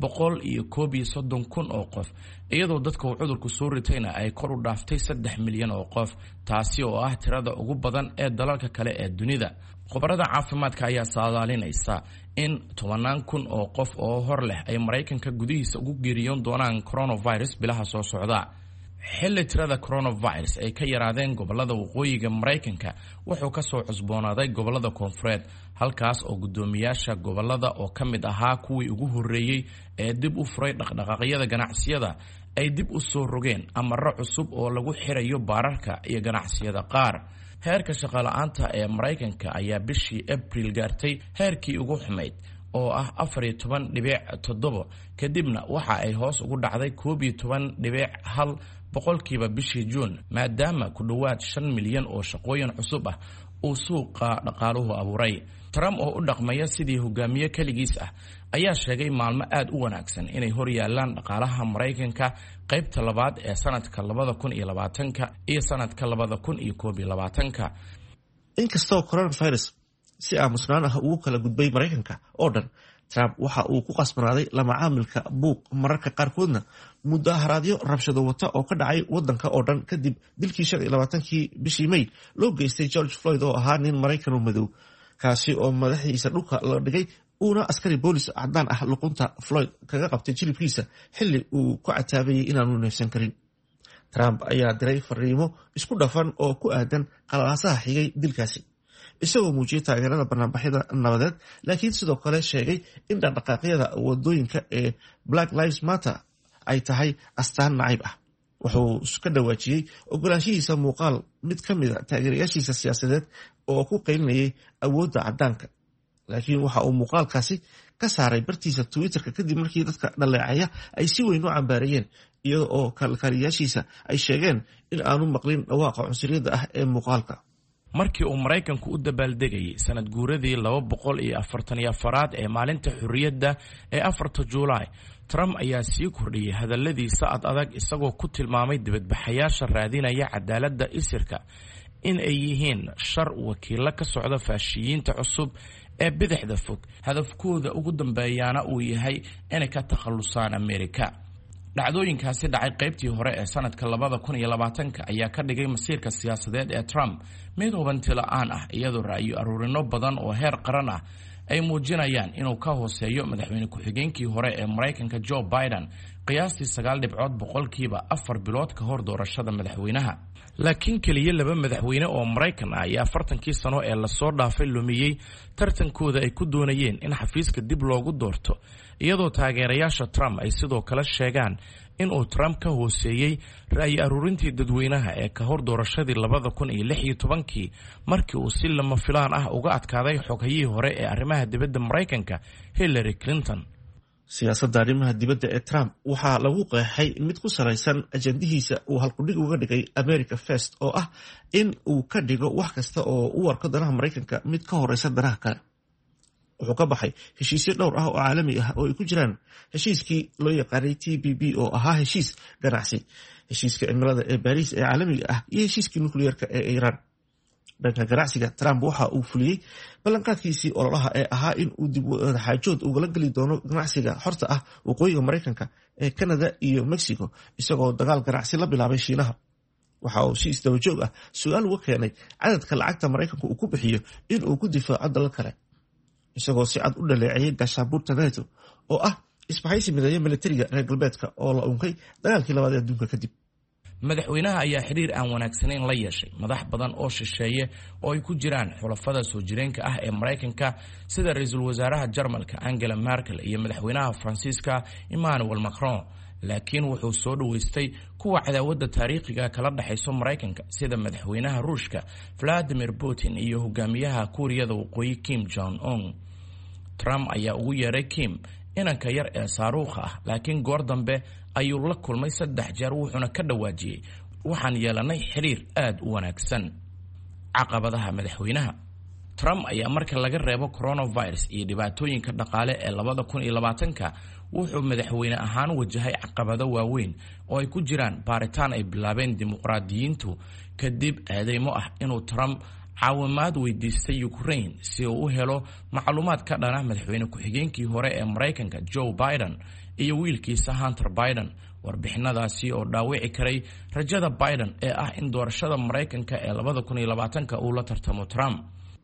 131,000 oo qof, iyadoo dadka uu cudurku soo ritayna ay kor u dhaaftay 3 milyan oo qof, taasi oo ah tirada ugu badan ee dalalka kale ee dunida. khubarada caafimaadka ayaa saadaalinaysa in 10,000 oo qof oo hor leh ay Mareykanka gudihiisa ugu geeriyoon doonaan coronavirus bilaha soo socda. xilli tirada coronavirus ay ka yaraadeen gobolada waqooyiga Mareykanka, wuxuu ka soo cusboonaaday gobolada koonfureed, halkaas oo guddoomiyaasha gobolada oo ka mid ahaa kuwii ugu horreeyey ee dib u furay dhaqdhaqaaqyada ganacsiyada ay dib u soo rogeen amarro cusub oo lagu xirayo baararka iyo ganacsiyada qaar. heerka shaqo-la'aanta ee Mareykanka ayaa bishii Abriil gaartay heerkii ugu xumayd oo ah 14.7, kadibna waxa ay hoos ugu dhacday 12.1 boqolkiiba bishii Juun, maadaama ku dhowaad 5 milyan oo shaqooyin cusub ah uu suuqa dhaqaaluhu abuuray. Trump oo u dhaqmaya sidii hogaamiye kaligiis ah ayaa sheegay maalmo aad u wanaagsan inay hor yaalaan dhaqaalaha Mareykanka qaybta labaad ee sanadka 2020 iyo sanadka 2021. inkastoo coronavirus si aamusnaan ah ugu kala gudbay Mareykanka oo dhan, Trump waxa uu ku qasbanaaday la macaamilka buuq, mararka qaarkoodna mudaharaadyo rabshado wata oo ka dhacay wadanka oo dhan kadib dilkii 25 bishii May loo geystay George Floyd oo ahaa nin Mareykan madow, kaasi oo madaxiisa dhulka la dhigay uuna askari boolis cadaan ah luqunta Floyd kaga qabtay jilibkiisa xilli uu ku cataabayay inaanu neefsan karin. Trump ayaa diray fariimo isku dhafan oo ku aadan qalalaasaha xigay dilkaasi, isagoo muujiyay taageerada barnaamijyada nabadeed, laakiin sidoo kale sheegay in dhaqdhaqaaqyada wadooyinka ee Black Lives Matter ay tahay astaan nacayb ah. wuxuu ka dhawaajiyey ogolaanshihiisa muuqaal mid ka mid a taageerayaashiisa siyaasadeed oo ku qaylinayay awoodda caddaanka, laakiin waxa uu muuqaalkaasi ka saaray bartiisa Twitterka kadib markii dadka dhaleecaya ay si weyn u cambaareeyeen iyada oo kalkaaliyaashiisa ay sheegeen in aanu maqlin dhawaaqa cunsuriyadda ah ee muuqaalka. markii uu maraykanku u dabaaldegayay sanad guuradii 244aad ee maalinta xurriyadda ee 4 Juulaay, Trump ayaa sii kordhiyey hadalladiisa adag isagoo ku tilmaamay dibadbaxayaasha raadinaya cadaaladda isirka in ay yihiin shar wakiilo ka socda faashiyiinta cusub ee bidixda fog, hadafkooda ugu dambeeyana uu yahay inay ka takhalusaan Ameerika. dhacdooyinkaasi dhacay qaybtii hore ee sanadka 2020 ayaa ka dhigay masiirka siyaasadeed ee Trump mid hubanti la'aan ah, iyadoo ra'yo aruurino badan oo heer qaran ah ay muujinayaan inuu ka hooseeyo madaxweyne ku-xigeenkii hore ee Maraykanka Joe Biden qiyaastii 9 boqolkiiba 4 bilood ka hor doorashada madaxweynaha. laakiin kaliya 2 madaxweyne oo Maraykan ah ayaa 40kii sano ee la soo dhaafay lumiyey tartankooda ay ku doonayeen in xafiiska dib loogu doorto, iyadoo taageerayaasha Trump ay sidoo kale sheegaan in uu Trump ka hooseeyey ra'yi aruurintii dadweynaha ee ka hor doorashadii 2016 markii uu si lama filaan ah uga adkaaday xogayihii hore ee arrimaha dibadda Maraykanka Hillary Clinton. siyaasadda arrimaha dibadda ee Trump waxaa lagu qeexay mid ku salaysan ajandihiisa uu halkudhig uga dhigay America First, oo ah in uu ka dhigo wax kasta oo u arko danaha Maraykanka mid ka horeysa danaha kale. wuxuu ka baxay heshiisyo dhowr ah oo caalami ah oo ay ku jiraan heshiiskii loo yaqaanay TPP oo ahaa heshiis ganacsi, heshiiska cimilada ee Paris ee caalamiga ah, iyo heshiiskii nukliyeerka ee Iran. dhanka ganacsiga, Trump waxa uu fuliyey ballanqaadkiisii ololaha ee ahaa in uu dib u xaajood ugala geli doono ganacsiga xorta ah waqooyiga Maraykanka ee Canada iyo Mexico, isagoo dagaal ganacsi la bilaabay Shiinaha. waxa uu si isdaba joog ah su'aal uga keenay cadadka lacagta Maraykanku uu ku bixiyo in uu ku difaaco dalal kale, isagoo si cad u dhaleeceeyay gaashaanbuurta NATO oo ah isbahaysi mideeya militariga reer galbeedka oo la unkay dagaalkii labaad ee adduunka kadib. madaxweynaha ayaa xiriir aan wanaagsanayn la yeeshay madax badan oo shisheeye oo ay ku jiraan xulafada soo jireenka ah ee Maraykanka sida ra'iisul wasaaraha Jarmalka Angela Merkel iyo madaxweynaha Faransiiska Emmanuel Macron, laakiin wuxuu soo dhaweystay kuwa cadaawadda taariikhiga kala dhaxayso Maraykanka sida madaxweynaha Ruushka Vladimir Putin iyo hogaamiyaha Kuuriyada Waqooyi Kim Jong Un. Trump ayaa ugu yeeray Kim inanka yar ee saaruukha ah, laakiin goor dambe ayuu la kulmay 3 jeer wuxuuna ka dhawaajiyey waxaan yeelanay xiriir aad u wanaagsan. caqabadaha madaxweynaha Trump ayaa marka laga reebo coronavirus iyo dhibaatooyinka dhaqaale ee 2020 wuxuu madaxweyne ahaan wajahay caqabado waaweyn oo ay ku jiraan baaritaan ay bilaabeen dimuqraadiyiintu kadib eedeymo ah inuu Trump caawimaad weydiistay Ukraine si uu u helo macluumaad ka dhana madaxweyne ku-xigeenkii hore ee Maraykanka Joe Biden iyo wiilkiisa Hunter Biden. warbixinadaasi oo dhaawici karay rajada Biden ee ah in doorashada Maraykanka ee 2020 uu la tartamo Trump.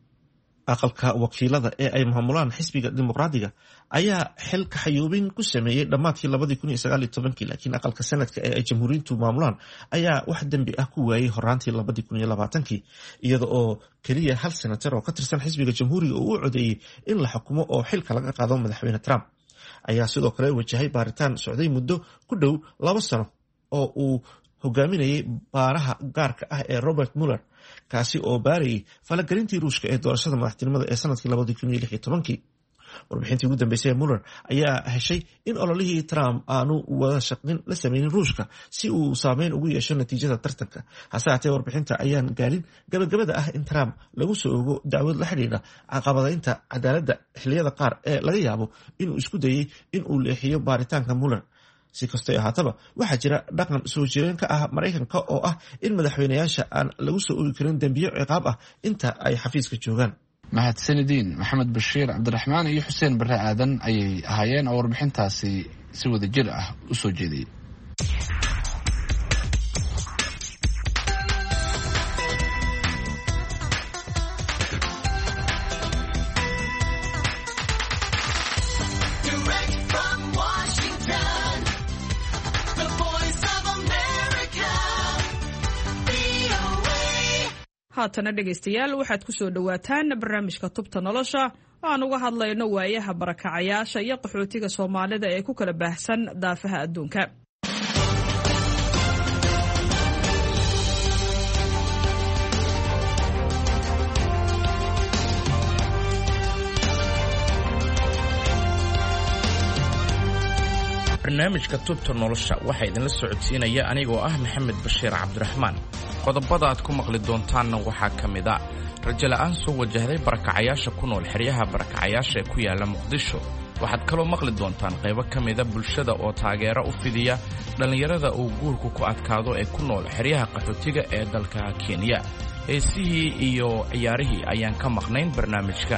aqalka wakiilada ee ay maamulaan xisbiga dimuqraadiga ayaa xil ka xayuubin ku sameeyey dhammaadkii 2019, laakiin aqalka sanadka ee ay jamhuuriyintu maamulaan ayaa wax dembi ah ku waayey horaantii 2020, iyada oo keliya hal senatar oo ka tirsan xisbiga jamhuuriga uu u codeeyey in la xukumo oo xilka laga qaado madaxweyne Trump. ayaa sidoo kale wajahay baaritaan socday muddo ku dhow 2 sano oo uu hogaaminayay baaraha gaarka ah ee Robert Mueller, kaasi oo baarayay falagelintii Ruushka ee doorashada madaxtinimada ee sanadkii 2016. warbixintii ugu dambeysay ee Mueller ayaa heshay in ololihii Trump aanu wada shaqayn la sameynin Ruushka si uu saameyn ugu yeesho natiijada tartanka. hase haatee warbixinta ayaan gaarin gabagabada ah in Trump lagu soo ogo dacwad la xidhiidha caqabadaynta cadaaladda xilliyada qaar ee laga yaabo inuu isku dayay in uu leexiyo baaritaanka Mueller. si kastoo ahaataba waxaa jira dhaqan soo jireenka ah Maraykanka oo ah in madaxweynayaasha aan lagu soo ogi karin dembiyo ciqaab ah inta ay xafiiska joogaan. mahadsanidin Maxamed Bashiir Cabdiraxmaan iyo Xuseen Barre Aadan ayay ahaayeen oo warbixintaasi si wada jir ah u soo jeediyay. haatana dhegaystayaal waxaad ku soo dhowaataan barnaamijka tubta nolosha oo aan uga hadlayno waayaha barakacayaasha iyo qaxootiga Soomaalida ee ku kala baahsan daafaha adduunka. barnaamijka tubta nolosha waxaa idinla socodsiinaya anigoo ah maxamed bashiir cabdiraxmaan. qodobada aad ku maqli doontaanna waxaa ka mid a rajo la'aan soo wajahday barakacayaasha ku nool xeryaha barakacayaasha ee ku yaala muqdisho. waxaad kaloo maqli doontaan qaybo ka mida bulshada oo taageero u fidiya dhallinyarada uu guurku ku adkaado ee ku nool xeryaha qaxootiga ee dalka Kenya. heesihii iyo ciyaarihii ayaan ka maqnayn barnaamijka.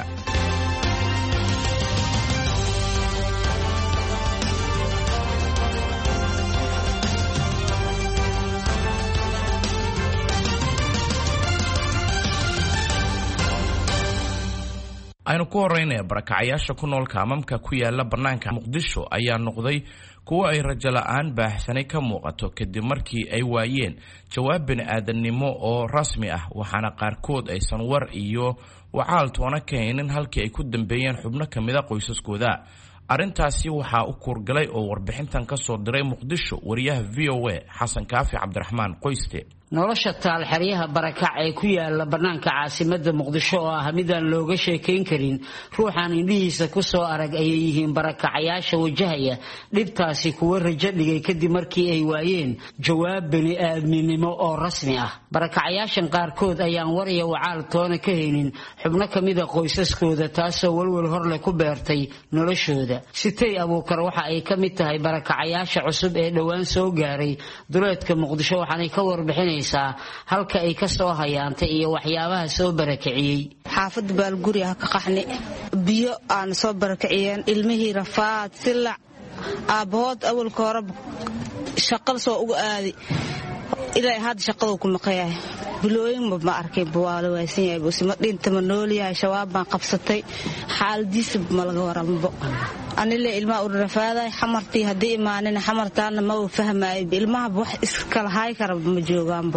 aynu ku horeynaya barakacayaasha ku nool kaamamka ku yaala bannaanka muqdisho ayaa noqday kuwo ay rajo la'aan baahsanay ka muuqato kadib markii ay waayeen jawaab bini'aadannimo oo rasmi ah, waxaana qaarkood aysan war iyo wacaal toona ka haynin halkii ay ku dambeeyeen xubno ka mida qoysaskooda. arrintaasi waxaa u kuurgalay oo warbixintan ka soo diray muqdisho wariyaha VOA xasan kaafi cabdiraxmaan qoyste. nolosha taalxeryaha barakac ee ku yaala bannaanka caasimadda muqdisho oo ah midaan looga sheekayn karin ruuxaan indhihiisa ku soo arag ayay yihiin barakacayaasha wajahaya dhibtaasi kuwa rajo dhigay kadib markii ay waayeen jawaab bini'aadminimo oo rasmi ah. barakacayaashan qaarkood ayaan war iyo wacaal toona ka haynin xubno ka mida qoysaskooda, taasoo walwal horleh ku beertay noloshooda. Sitay Abuukar waxa ay ka mid tahay barakacayaasha cusub ee dhowaan soo gaaray duleedka muqdisho, waxaanay ka warbixinaysaa halka ay ka soo hayaantay iyo waxyaabaha soo barakiciyey. xaafad baalguri ah ka qaxni, biyo aan soo barakiciyeen, ilmihii rafaad silac, aabahood awalka hore shaqada soo uga aadi ilaa hadda shaqadu ku maqayahay. bilooyin ma arkay waa la waysan yahay, busima dhinta ma nool yahay, shabaab baan qabsatay, xaaladiisa ma laga waranbo. anile ilmaha u rafaaday xamartii haddii imaanina xamartaana ma uu fahmaayo, ilmaha wax iskala hay kara ma joogaanbo.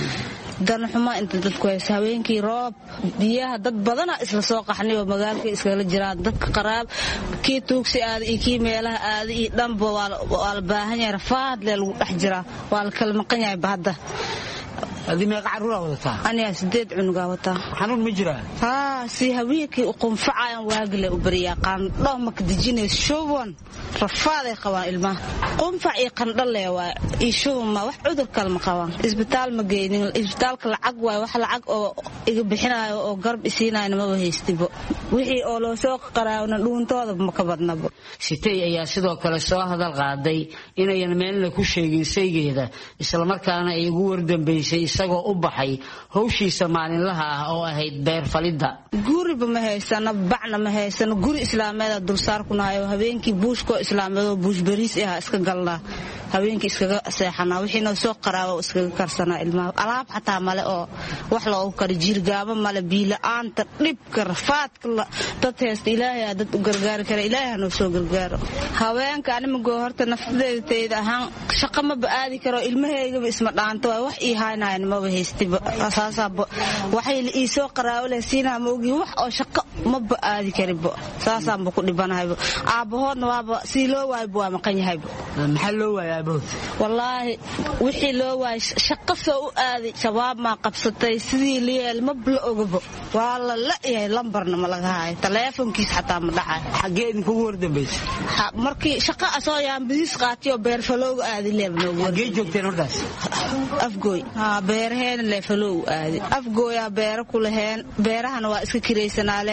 dan xuma inta dadku haysa habeenkii roob biyaha dad badana isla soo qaxnay oo magaalka iskala jiraan, dadka qaraab kii tuugsi aad iyo kii meelaha aad iyo dhanba waa la baahan yahay, rafaad lee lagu dhex jiraa, waa la kala maqan yahay bahadda. adii meeqa caruura wadataa? aniga 8 cunuga wataa. xanuun ma jiraa? si haweenkii u qunfacayaan waagile u bariyaa qandho ma ka dijinay shuban rafaaday qabaan ilmaha, qunfac iyo qandho lee waa iyo shuban ma wax cudur kale ma qabaan. isbitaal ma geeynin, isbitaalka lacag waay, wax lacag oo iga bixinayo oo garb isiinayna ma haystibo, wixii oo loo soo qaraawna dhuuntooda ma ka badnabo. Sitay ayaa sidoo kale soo hadal qaaday inayan meelna ku sheegin saygeeda, isla markaana ay ugu wardambeysay isagoo u baxay hawshiisa maalinlaha ah oo ahayd beer falidda. guriba ma haysano, bacna ma haysano, guri islaameed dulsaar ku nahay, habeenkii buushko islaameed oo buush bariis ah iska galnaa, habeenkii iskaga seexanaa, wixiina soo qaraawo iskaga karsanaa ilmaha. alaab xataa male oo wax loogu kari jiirgaaba male, biila'aanta dhibka rafaadka dad haysta ilaahay dad u gargaari kara, ilaahay hanoo soo gargaaro. haweenka animagoo horta naftadeeda ahaan shaqo ma aadi karo, ilmaheygaba isma dhaanto, wax ii haynayan ma haystiba, saasaaba waxay ii soo qaraawo leh siinaa ma ogi, wax oo shaqo ma aadi karibo, saasaanba ku dhibanahaybo. aabahoodna waaba sii loo waaybo waa maqan yahaybo. maxaa loo waayay aabahood? wallaahi wixii loo waayay shaqo soo u aaday, shabaab maa qabsatay, sidii liyeel ma la ogabo, waa la la'yahay, lambarna ma laga haayo, taleefonkiis xataa ma dhacayo. xaggee idinkugu wardambaysay? markii shaqo asoo yaan bisiis qaatay oo beerfalooga aaday leebnoogu. xaggee joogteen hortaas? afgooy. beeraheena leefaloo u aaday, afgooyaa beero ku laheen, beerahana waa iska kiraysanaale.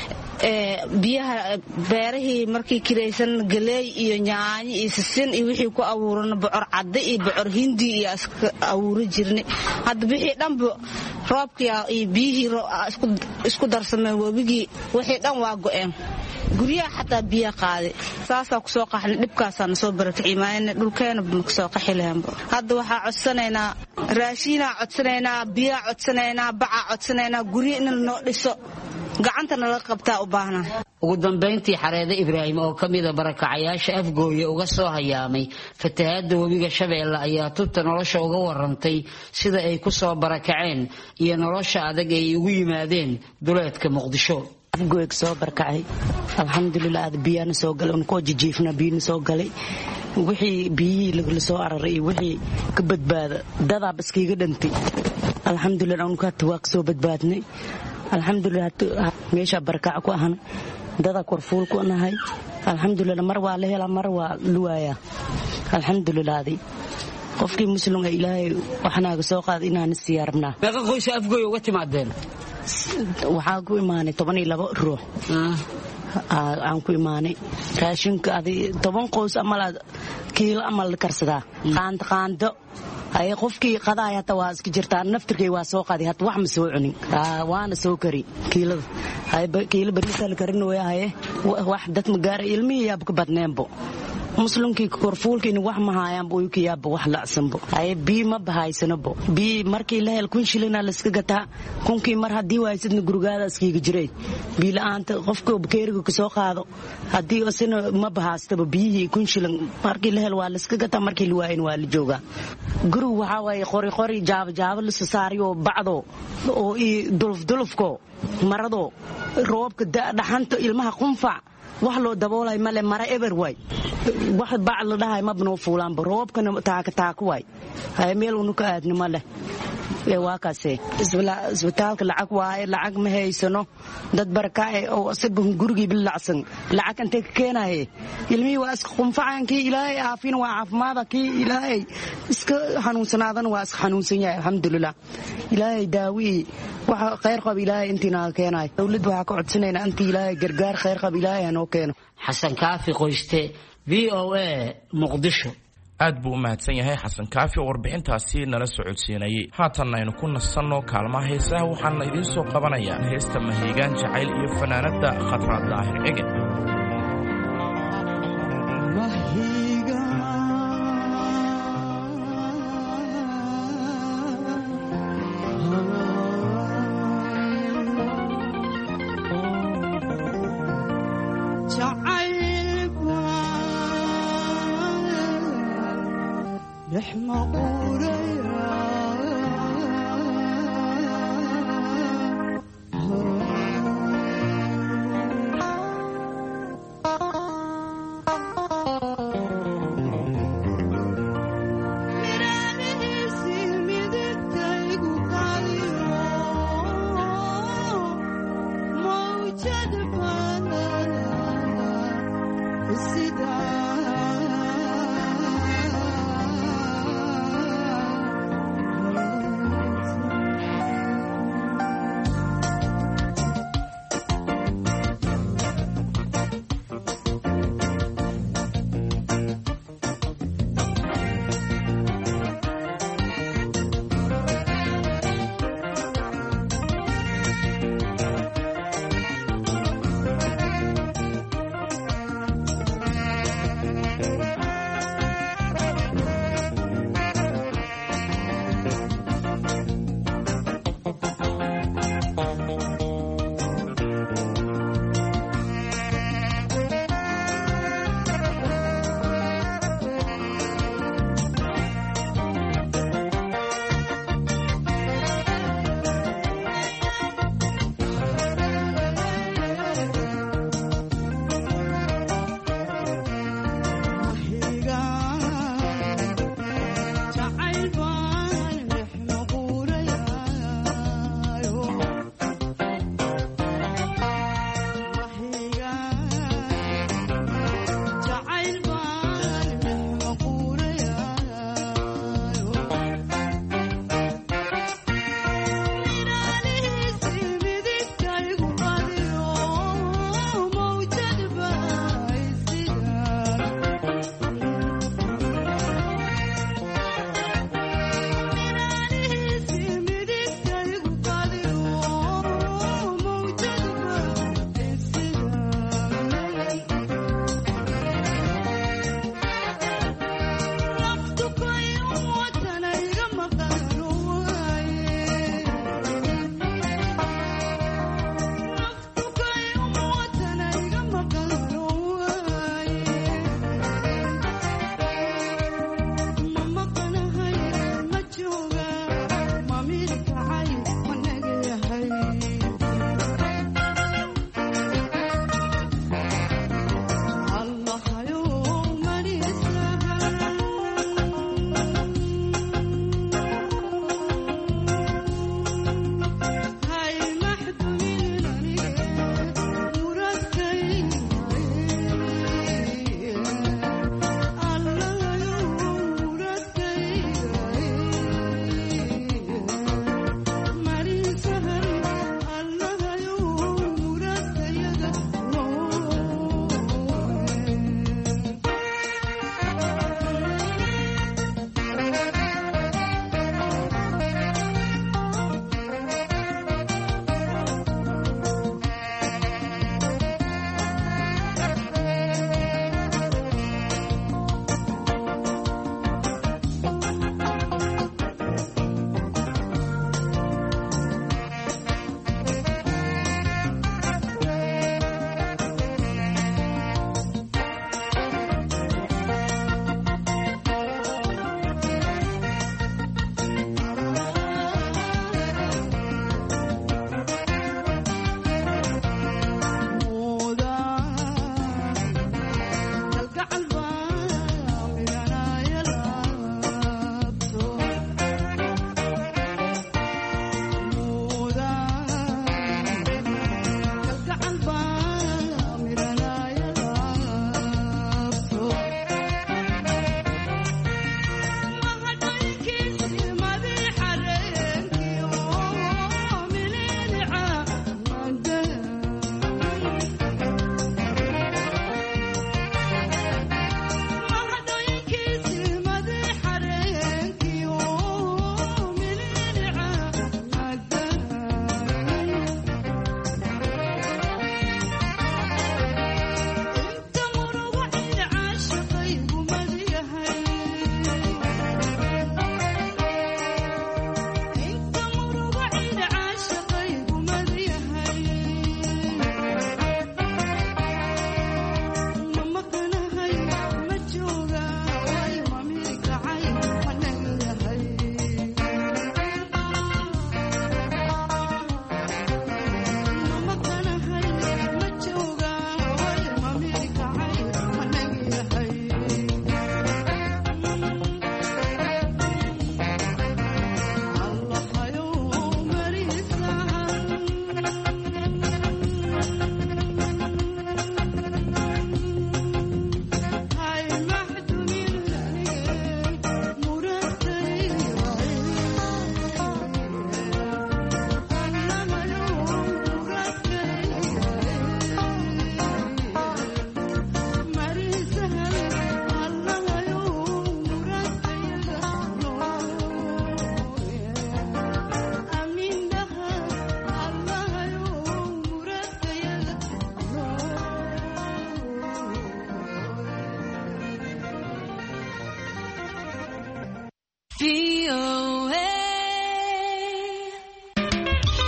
biyaha beerahii markii kiraysan galeey iyo yaanyo iyo sisin iyo wixii ku abuuran bocor cadde iyo bocor hindi iyo iska abuuri jirnay. hadda wixii dhanba roobkii iyo biyihii isku darsameen, wabigii wixii dhan waa go'een, guryaha xataa biyo qaaday. saasaa ku soo qaxnay, dhibkaasaan soo barakicimaayna, dhulkeena ma soo qaxi lahaynba. hadda waxaa codsanaynaa raashinaa codsanaynaa, biyaa codsanaynaa, bacaa codsanaynaa, guryo in noo dhiso, gacantana laga qabtaa u baahnahay. ugu dambayntii Xareede Ibraahim oo ka mid ah barakacayaasha afgooye uga soo hayaamay fatahaadda webiga Shabeelle ayaa tubta nolosha uga warantay sida ay ku soo barakaceen iyo nolosha adag ay ugu yimaadeen duleedka Muqdisho. afgooye soo barakacay, alxamdulillaah biyana soo galay, ko jijiifna biyana soo galay, wixii biyihii laga soo araray wixii ka badbaada dadaa baskiiga dhantay. alxamdulillaah anu ka tawaaq soo badbaadnay. alxamdulillaah meesha barakac ku ahan dada korfuul ku nahay, alxamdulilah mar waa la helaa mar waa luwaaya alxamdulilahdii qofkii muslimka ilaahay waxnaaga soo qaaday inaan siyaarnaa meeqa qoys afgooy uga timaadeen waxaa ku imaanay 12 ruux aan ku imaanay raashinka 10 qoys amal kiilo amal karsadaa qaando ay qofkii qadaa hata waa iska jirtaa naftirkay waa soo qaday hata wax ma soo cunin waana soo kari kiilada ay kiilo bariis la karinooyahay wax dad ma gaar ilmihi yaab ka badneenbo muslimkii korfuulkiina wax ma haayaan buu ka yaab wax lacsanbo ay bi ma bahaysanabo bi markii la hel kun shilina la iska gataa kunkii mar hadii waaysidna gurigaada iskiga jiray bi la'aanta qofka bakeeriga ka soo qaado hadii asina ma bahaastaba biyihii kun shilin markii la hel waa la iska gataa markii la waayeen waa la joogaa guriga waxa way qori jaab la saariyo bacdo oo dulufko marado roobka dhaxanta ilmaha qunfac wax loo daboolay male mara ever way wax bac la dhahay ma bano fuulaan roobkana taaka way ay meel uu ka aadno male ee waa kaasay isbitaalka lacag ma haysano dad barakaay oo asab gurigii bilacsan lacag intee ka keenay ilmihii waa iska qunfacaankii ilaahay aafin waa caafimaad kii ilaahay iska xanuunsanaadana waa iska xanuunsan yahay alxamdulillah ilaahay daawi waxa khayr qab ilaahay intina keenay dawladdu waxa ka codsanayna intii ilaahay gargaar khayr qab ilaahay anoo keeno xasan kaafi qoyste VOA Muqdisho aad buu u mahadsan yahay xasan kaafi oo warbixintaasi nala socodsiinayay haatanna aynu ku nasanno kaalmaha heesaha waxaana idiin soo qabanayaa heesta mahiigaan jacayl iyo fanaanada khadraad daahir cige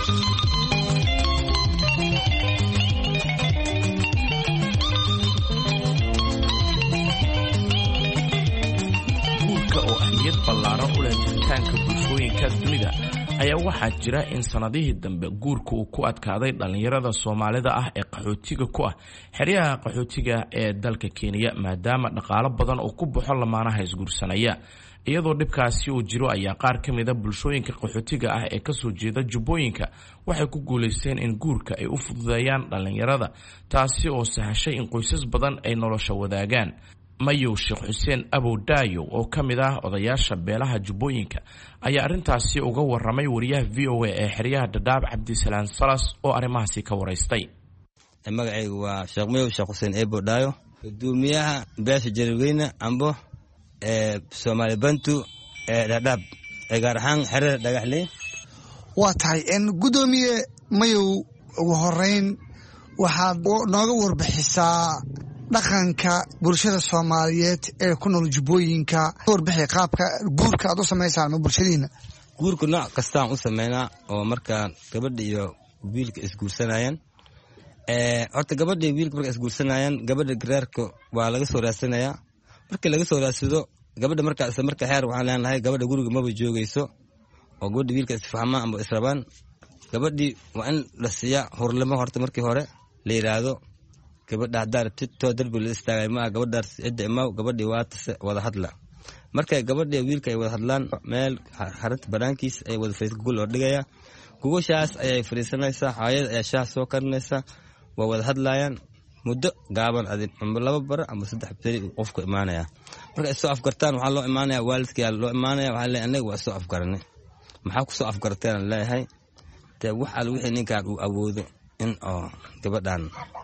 ballaaran u leh jiritaanka bulshooyinka dunida ayaa waxaa jira in sanadihii dambe guurka uu ku adkaaday dhallinyarada soomaalida ah ee qaxootiga ku ah xeryaha qaxootiga ee dalka Kenya maadaama dhaqaalo badan oo ku baxo lamaanaha isguursanaya iyadoo dhibkaasi uu jiro ayaa qaar ka mid ah bulshooyinka qaxootiga ah ee ka soo jeeda jubbooyinka waxay ku guuleysteen in guurka ay u fududeeyaan dhallinyarada taasi oo sahashay in qoysas badan ay nolosha wadaagaan mayow sheekh xuseen abowdaayo oo ka mid ah odayaasha beelaha jubbooyinka ayaa arrintaasi uga warramay wariyaha VOA ee xeryaha Dadaab Cabdisalaan Salas oo arrimahaasi ka waraystay. magacaygu waa sheekh mayow sheekh xuseen abowdaayo gudoomiyaha beesha Jarweyne ambo Soomaali Bantu Dadaab gaar ahaan xerada Dhagaxley. waa tahay in gudoomiye mayow ugu horeyn waxaad nooga warbixisaa dhaqanka bulshada Soomaaliyeed ee ku nool jubbooyinka warbixi qaabka guurka aad u sameysaan ma bulshadiina. guurka nooc kasta aan u sameynaa oo marka gabadha iyo wiilka isguursanayaan horta gabadha iyo wiilka marka isguursanayaan gabadha gareerka waa laga soo raadsanayaa markii laga soo raadsado gabadha markaas marka xeer waxaan leenahay gabadha guriga maba joogayso oo gabadha wiilka isfahmaan ama israbaan gabadhii waa in la siiyaa horlimo horta markii hore la yiraahdo gabadha hadda rabtid darbi la istaagay ma gabadhaas cidda imaw gabadhii waa wada hadla marka gabadha wiilka ay wada hadlaan meel xarunta banaankiis ay wada Facebook loo dhigaya gogoshaas ayay fariisanaysaa hay'ad ay shaah soo karnaysaa waa wada hadlayaan muddo gaaban adin ama 2 bar ama 3 bari qofku imaanaya marka soo afgartaan waxa loo imaanaya waalidkii loo imaanaya waxa la anaga waa soo afgarnay maxaa ku soo afgarteen leeyahay taa waxa wixii ninkaan uu awoodo in oo gabadhan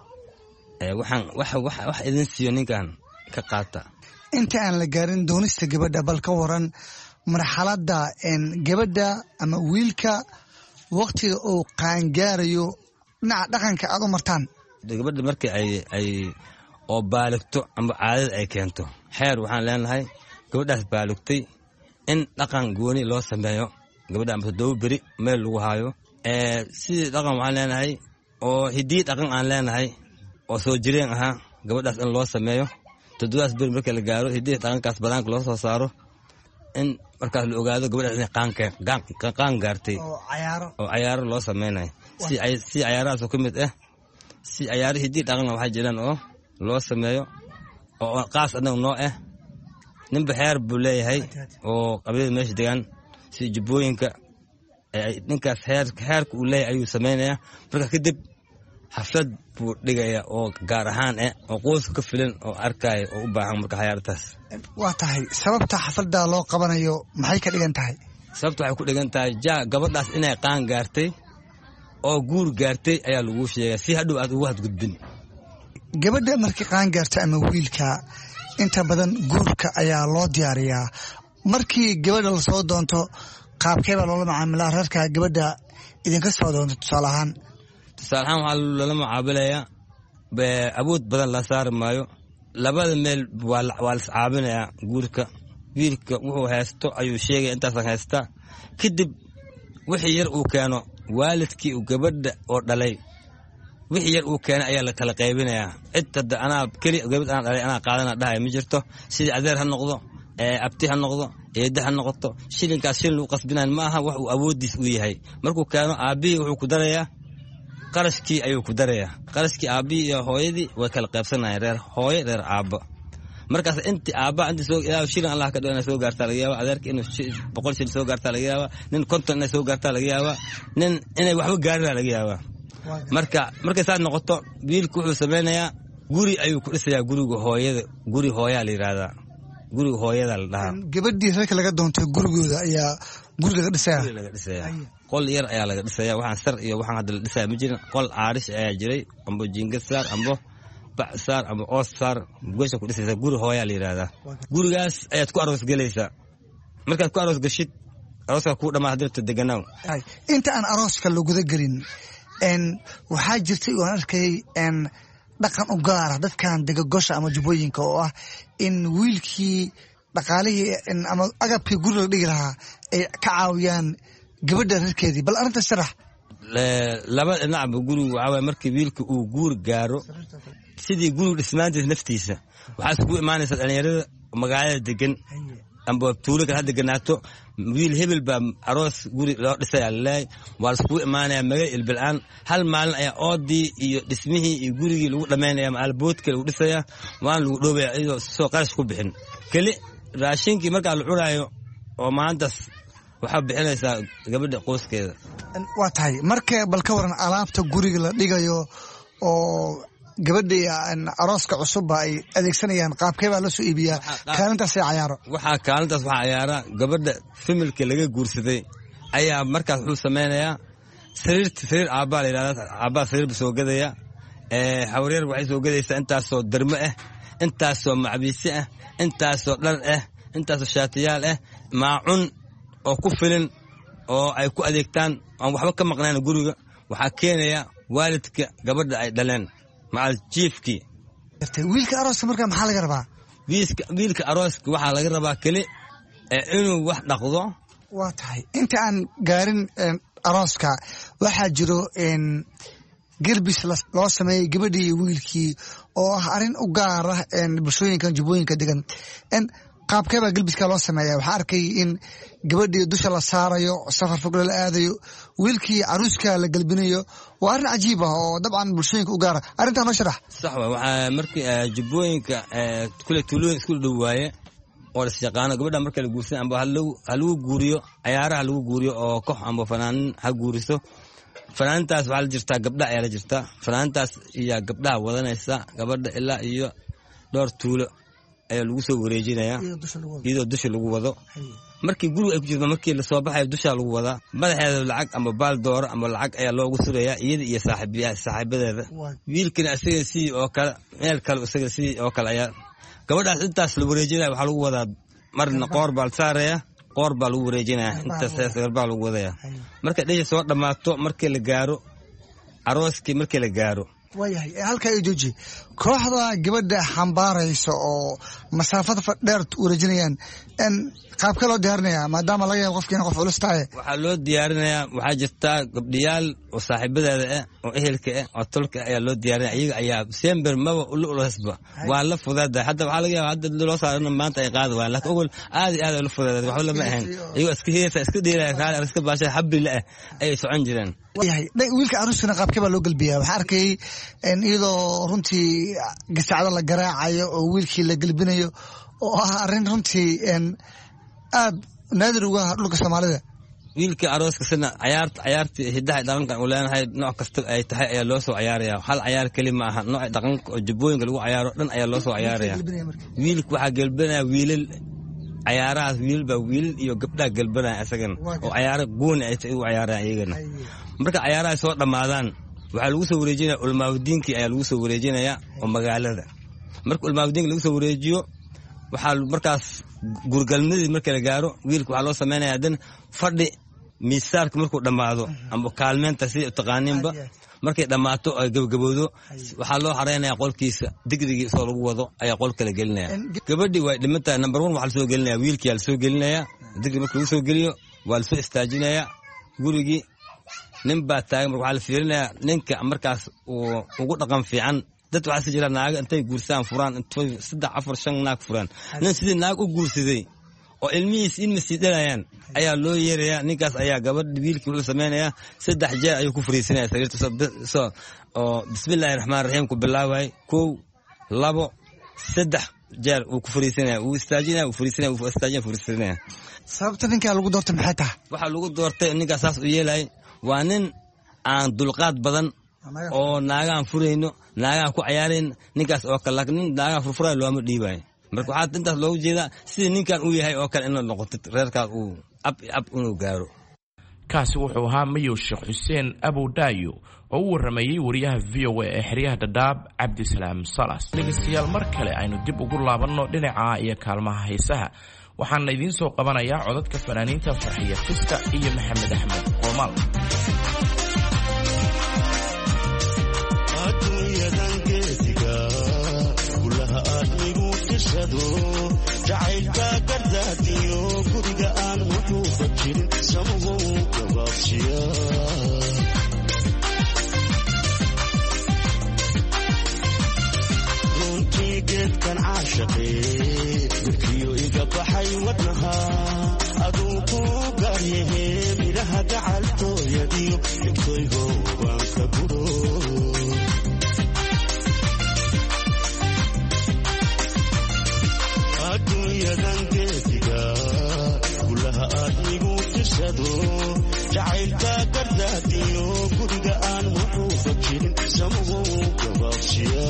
wax idin siiyo ninkan ka qaata inta aan la gaarin doonista gabadha bal ka waran marxaladda gabadha ama wiilka waqtiga uu qaangaarayo dhinaca dhaqanka aad u martaan gabadha markii ay oo baalagto ama caadad ay keento xeer waxaan leenahay gabadhaas baalagtay in dhaqan gooni loo sameeyo gabadha ama 7 bari meel lagu haayo sidii dhaqan waxaan leenahay oo hidii dhaqan aan leenahay oo soo jireen aha gabadhaas in loo sameeyo 7 bari marka la gaaro hidii dhaqankaas banaanka loo soo saaro in markaas la ogaado gabadhaas inay qaan gaartay oo cayaaro loo sameeyay si cayaarahaas oo kamid ah si cayaaro hidii dhaqan waxa jiraan oo loo sameeyo oo qaas anagu noo ah nin baxeer buu leeyahay oo qabiilada meesha degan si jubbooyinka ninkaas heerka uu leeyahay ayuu sameeynaya marka kadib xaflad buu dhigaya oo gaar ahaan oo qoys ka filan oo arkay oo u baahan marka hayaartaas. waa tahay sababta xafladda loo qabanayo maxay ka dhigan tahay? sababtu waxay ku dhigan tahay gabadhaas inay qaan gaartay oo guur gaartay ayaa lagu sheegay si hadhow aad ugu hadgudbin. gabadha markii qaan gaartay ama wiilka inta badan guurka ayaa loo diyaariyaa markii gabadha la soo doonto qaabkee baa loola macaamilaa reerka gabadha idinka soo doonto tusaale ahaan waxaa lala mucaabilayaa awood badan la saari maayo labada meel waa la iscaabinayaa guurka wiilka wuxuu haysto ayuu sheegay intaasan haysta kadib wixii yar uu keeno waalidkii uu gabadha oo dhalay wixii yar uu keenay ayaa la kala qaybinayaa cidda anaa keli gabadh aan dhalay anaa qaadana dhahay ma jirto sidii adeer ha noqdo abti ha noqdo eedda ha noqoto shilinkaas shilin uu qasbinaan ma aha wax uu awoodiis u yahay markuu keeno aabihii wuxuu ku darayaa qarashkii ayuu ku darayaa qarashkii aabihii iyo hooyadii way kala qaybsanayaan reer hooyo reer aabba markaas inti aabba inta soo ilaa shilin Allah ka dhigana soo gaartaa laga yaabaa adeerka inuu 100 shilin soo gaartaa laga yaabaa nin 50 inay soo gaartaa laga yaabaa nin inay waxba gaarin laga yaabaa marka saad noqoto wiilku wuxuu sameynayaa guri ayuu ku dhisayaa guri hooyada la yiraahdaa guriga hooyada la dhahaa gabadhii reerka laga doontay gurigooda ayaa guriga laga dhisayaa qol yar ayaa laga dhisayaa waxaan sar iyo waxaan hadda la dhisayaa ma jirin qol aarish ayaa jiray ambo jiingad saar ambo bac saar ambo oos saar goosha ku dhisaysaa guri hooyaa la yiraahdaa gurigaas ayaad ku aroos galaysaa markaad ku aroos gashid arooska ku dhamaa dirta deganaaw inta aan arooska lagu gelin waxaa jirtay oo arkay dhaqan u gaar ah dadkan degagosha ama jubbooyinka oo ah in wiilkii dhaqaalihii ama agabkii guriga dhigi lahaa ay ka caawiyaan gabadha reerkeedii bal arrinta sharax laba dhinacba gurigu waxaa waaye markii wiilka uu guur gaaro sidii gurigu dhismaantiisa naftiisa waxaa isugu imaanaysa dhalinyarada magaalada degan amba tuulo kale ha deganaato wiil hebel baa aroos guri loo dhisaya laleeyahay waa laiskugu imaanaya magal ilbil-aan hal maalin ayaa oodii iyo dhismihii iyo gurigii lagu dhammaynaya maalboodka lagu dhisaya waana lagu dhoobaya iyadoo soo qarash ku bixin keli raashinkii markaa la cunaayo oo maantaas waxaa bixinaysaa gabadha qoyskeeda. waa tahay marka bal ka waran alaabta guriga la dhigayo oo gabadhii arooska cusubba ay adeegsanayaan qaabkee baa la soo iibiyaa kaalintaas cayaaro waxaa cayaara gabadha familka laga guursaday ayaa markaas wuxuu samaynayaa sariir aabbaa la yidhahdaa aabbaa sariirba soo gadaya hawryar waxay soo gadaysaa intaasoo darmo ah intaasoo macbiisi ah intaasoo dhar ah intaasoo shaatiyaal ah maacun oo ku filin oo ay ku adeegtaan aan waxba ka maqnayn guriga waxaa keenaya waalidka gabadha ay dhaleen macal jiifkii. wiilka arooska markaa maxaa laga rabaa? wiilka arooska waxaa laga rabaa keli inuu wax dhaqdo. waa tahay inta aan gaarin arooska waxaa jiro gelbis loo sameeyey gabadhii iyo wiilkii oo ah arrin u gaar ah bulshooyinkan jubbooyinka degan. qaabkee baa gelbiska loo sameeya? waxaa arkay in gabadhii dusha la saarayo safar fog la aadayo wiilkii caruuska la gelbinayo waa arrin cajiib ah oo dabcan bulshooyinka u gaara. arrintaa noo sharax. sax wa waxaa markii jubbooyinka kule tuulooyin isku dhow waaye oo las yaqaano gabadha marka la guursan amba ha lagu guuriyo cayaaraha lagu guuriyo oo koox amba fanaanin ha guuriso. fanaanintaas waxaa la jirtaa gabdha ayaa la jirtaa. fanaanintaas iyo gabdhaha wadanaysa gabadha ilaa iyo dhowr tuulo ayaa lagu soo wareejinayaa iyadoo dusha lagu wado. markii guriga ay ku jirto markii lasoo baxayo dusha lagu wadaa madaxeeda lacag ama baal dooro ama lacag ayaa loogu surayaa iyada iyo saaxiibadeeda. wiilkana isaga sidii oo kale meel kale isaga sidii oo kale ayaa gabadhaas intaas la wareejinaya waxaa lagu wadaa marna qoor baa la saaraya qoor baa lagu wareejinaya intaas garbaa lagu wadaya. marka dhisha soo dhammaato markii la gaaro arooskii markii la gaaro waayahay halkaa iyo jooji kooxda gabadha xambaaraysa oo masaafada dheer wareejinayaan qaabka loo diyaarinayaa maadaama laga yaabo qofkiina qof culus tahay? waxaa loo diyaarinayaa waxaa jirtaa gabdhiyaal oo saaxiibadeeda ah oo ehelka ah oo tolka ah ayaa loo diyaarinaya iyaga ayaa sember maba ululhasba waa la fudeeda hadda waxaa laga yaaba hadda loo saarana maanta ay qaadi waayaan laakiin ogol aad iyo aad ay la fudeeda waxba lama ahayn iyagoo iska heesa iska dheelaya kaale iska baashay habrile ah ayay socon jireen. waayahay wiilka caruuskana qaabkee baa loo gelbiyaa? waxaa arkay iyadoo runtii gasacdo la garaacayo oo wiilkii la gelbinayo oo ah arrin runtii aad naadir uga dhulka Soomaalida. wiilka arooska sina cayaartii hidaha dhaqanka uu leeyahay nooc kasta ay tahay ayaa loo soo ciyaaraya hal ciyaar kali ma aha nooc dhaqanka oo jubbooyinka lagu ciyaaro dhan ayaa loo soo ciyaaraya. wiilka waxaa gelbanaya wiilal cayaarahaas wiilal iyo gabdhaha gelbanaya isagana oo ciyaaro gooni ay u ciyaarayaan iyagana. marka cayaaraha soo dhamaadaan waxaa lagu soo wareejinaya ulmaawdiinkii ayaa lagu soo wareejinaya oo magaalada. marka ulmaawdiinka lagu soo wareejiyo waxaa markaas gurgalmadii marka la gaaro wiilka waxaa loo samaynayaa dan fadhi miisaarka markuu dhammaado ama kaalmeenta sidii taqaaniinba markay dhammaato ay gabagabowdo waxaa loo xareynayaa qolkiisa digdigii soo lagu wado ayaa qolka la gelinaya. gabadhii way dhimantahay number 1 waxaa lasoo gelinaya wiilkii aa lasoo gelinaya digdi marka lagu soo geliyo waa lasoo istaajinaya gurigii nin baa taagan marka waxaa la fiirinayaa ninka markaas uu ugu dhaqan fiican. dad waxaa jira naaga intay guursaan furaan 3 4 5 naag furaan nin sidii naag u guursaday oo ilmihiis in masii dhalayaan ayaa loo yeerayaa ninkaas ayaa gabadh wiilkii wuxuu samaynayaa 3 jeer ayuu ku fariisanayaa sariirta soo oo bismillaahir rahmaanir rahiim ku bilaabay 1 2 3 jeer uu ku fariisanayaa uu istaajinaya uu fariisanaya uu fariisanaya. sababta ninka lagu doortay maxay tahay? waxa lagu doortay ninkaas saas u yeelay waa nin aan dulqaad badan oo naagaan furayno naagaan ku ciyaareen ninkaas oo kale laakiin naagaan furfuray looma dhiibay. marka waxaa intaas loogu jeedaa sidii ninkan uu yahay oo kale inuu noqoto reerkaas uu ab inuu gaaro. kaasi wuxuu ahaa mayow sheekh xuseen abudaayo oo u waramayay wariyaha VOA ee xeryaha Dadaab Cabdisalaam Salas. dhegeystayaal mar kale aynu dib ugu laabanno dhinaca iyo kaalmaha heesaha waxaan idiin soo qabanayaa codadka fanaaniinta Farxiya Fiska iyo Maxamed Axmed Qoomal. jacaylka gardaadiyo guriga aan wuxuu fajirin samuhu gabaabsiya baxay wadnaha aduu ku gaaryahe midhaha gacaltooyadiyo dhigtoygo baan ka guro adduunyadan geediga gulaha aad igu tirsado jacaylka gardaadiyo guriga aan wuxuuba jirin samuhu gabaabsiya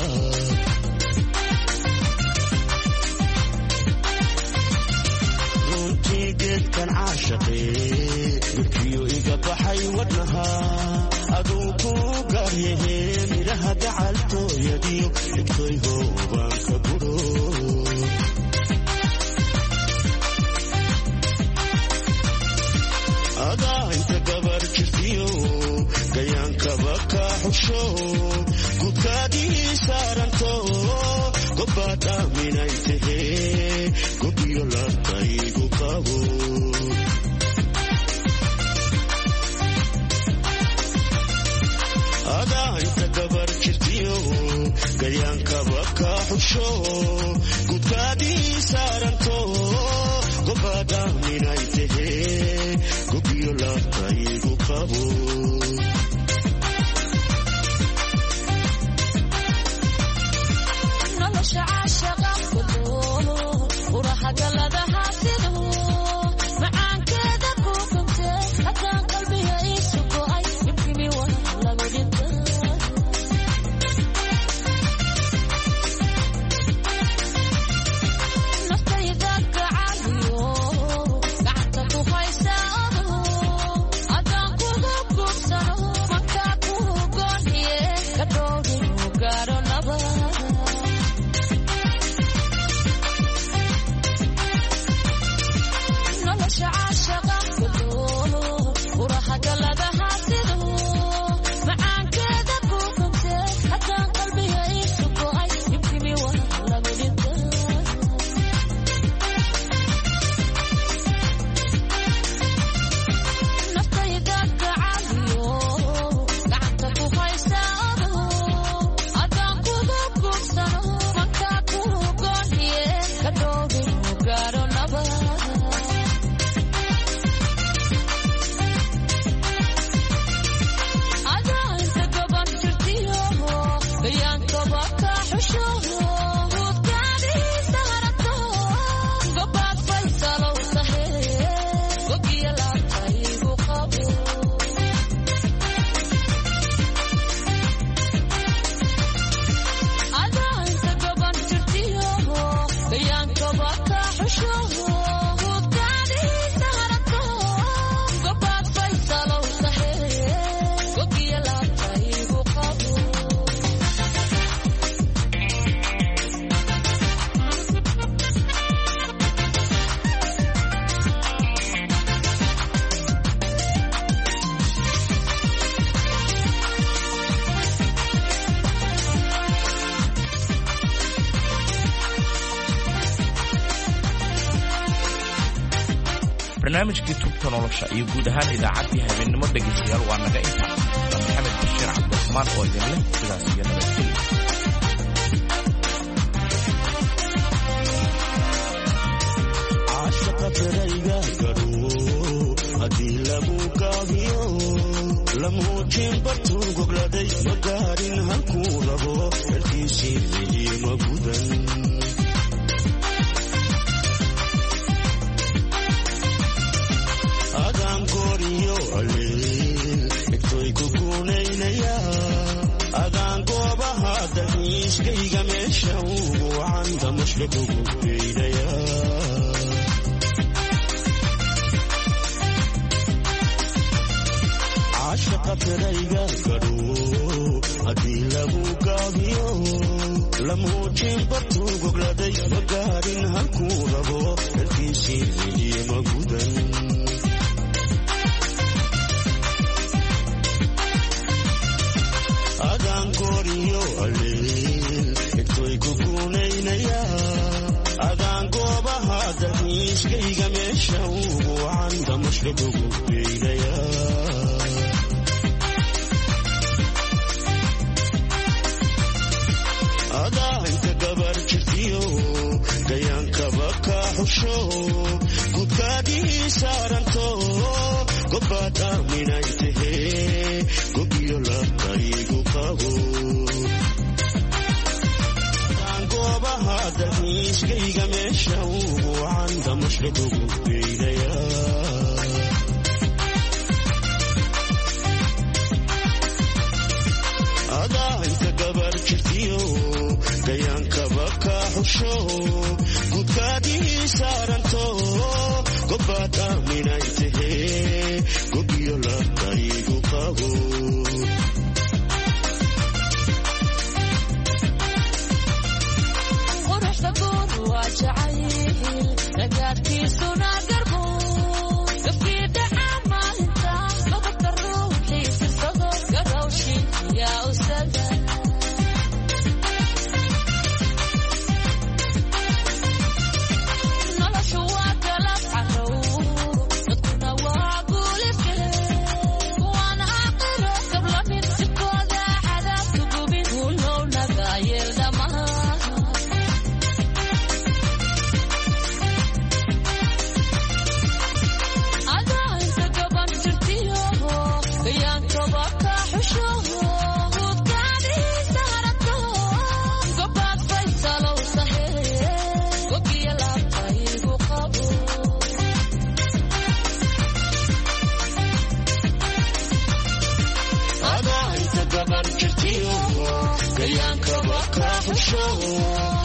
runtii geedkan caashaqee midkiyo iga baxay wadnaha aduu ku gaaryahe midhaha gacaltooyadiyo dhigtoygo baan ka guro adaa inta gabar jirtiyo gayaankaba ka xusho gudkaadii saaranto gobbaad aaminay tahee gobiyo laabtaygu qabo adaa inta gabar jirtiyo gayaankaba ka xusho gudkaadii saaranto gobbaad aaminay tahee gobiyo laabtaygu qabo nolosha caashaqa kudo urahagalada haasido macaankeeda ku kumte haddaan qalbiga iisu go'ay ibkimi waa lagu dhinta naftayda gacaaliyo gacanta ku haysa adu haddaan kugu guursano mankaa kugu gooniye ka dhowrin u gaaro nabad caashaqa kudo urahagalada haasido macaankeeda ku kumte haddaan qalbiga iisu go'ay ibkimi waa lagu dhinta naftayda gacaaliyo gacanta ku haysa adu haddaan kugu guursano mankaa kugu gooniye ka dhowrin u gaaro nabad barnaamijkii tubta nolosha iyo guud ahaan idaacaddii habeennimo dhegaystayaal waa naga intaa maxamed bashiir cabdiraxmaan oo idin leh sidaas iyo nabadgelyo caashaqa darayga garo haddii lagu gaabiyo lamuujin bartuu gogladay ma gaarin halkuu rabo xelkiisii weli ma gudan adaan gooriyo aleel dhigtoy ku guunaynaya adaan goobaha dalxiiskayga meesha ugu wacan damashka kugu geynaya caashaqa darayga garo haddii lagu gaabiyo lamuujin bartuu gogladay ma gaarin halkuu rabo xelkiisii weli ma gudan adaan gooriyo aleel dhigtoy ku guunaynaya adaan goobaha dalxiiskayga meesha ugu wacan damashka kugu geynaya adaa inta gabar jirtiyo gayaankaba ka xusho gudkaadii saaranto gobaad aaminay tahee gobiyo labkaygu qabo goobaha dalxiiskayga meesha ugu wacan damashka kugu geynaya adaa inta gabar jirtiyo gayaankaba ka xusho gudkaadii saaranto gobaad aaminay tahee gobiyo labkaygu qabo ragaadkiisuna garbo gabkiidha camaalinta gobobka ruuxii sirsado garowshi yaa usada noloshu waa galab carow dadkuna waa guuliske waana aqiro gablamin sikooda cadaabka gubin hulow naga yeel dhamaha gayaankaba ka xusho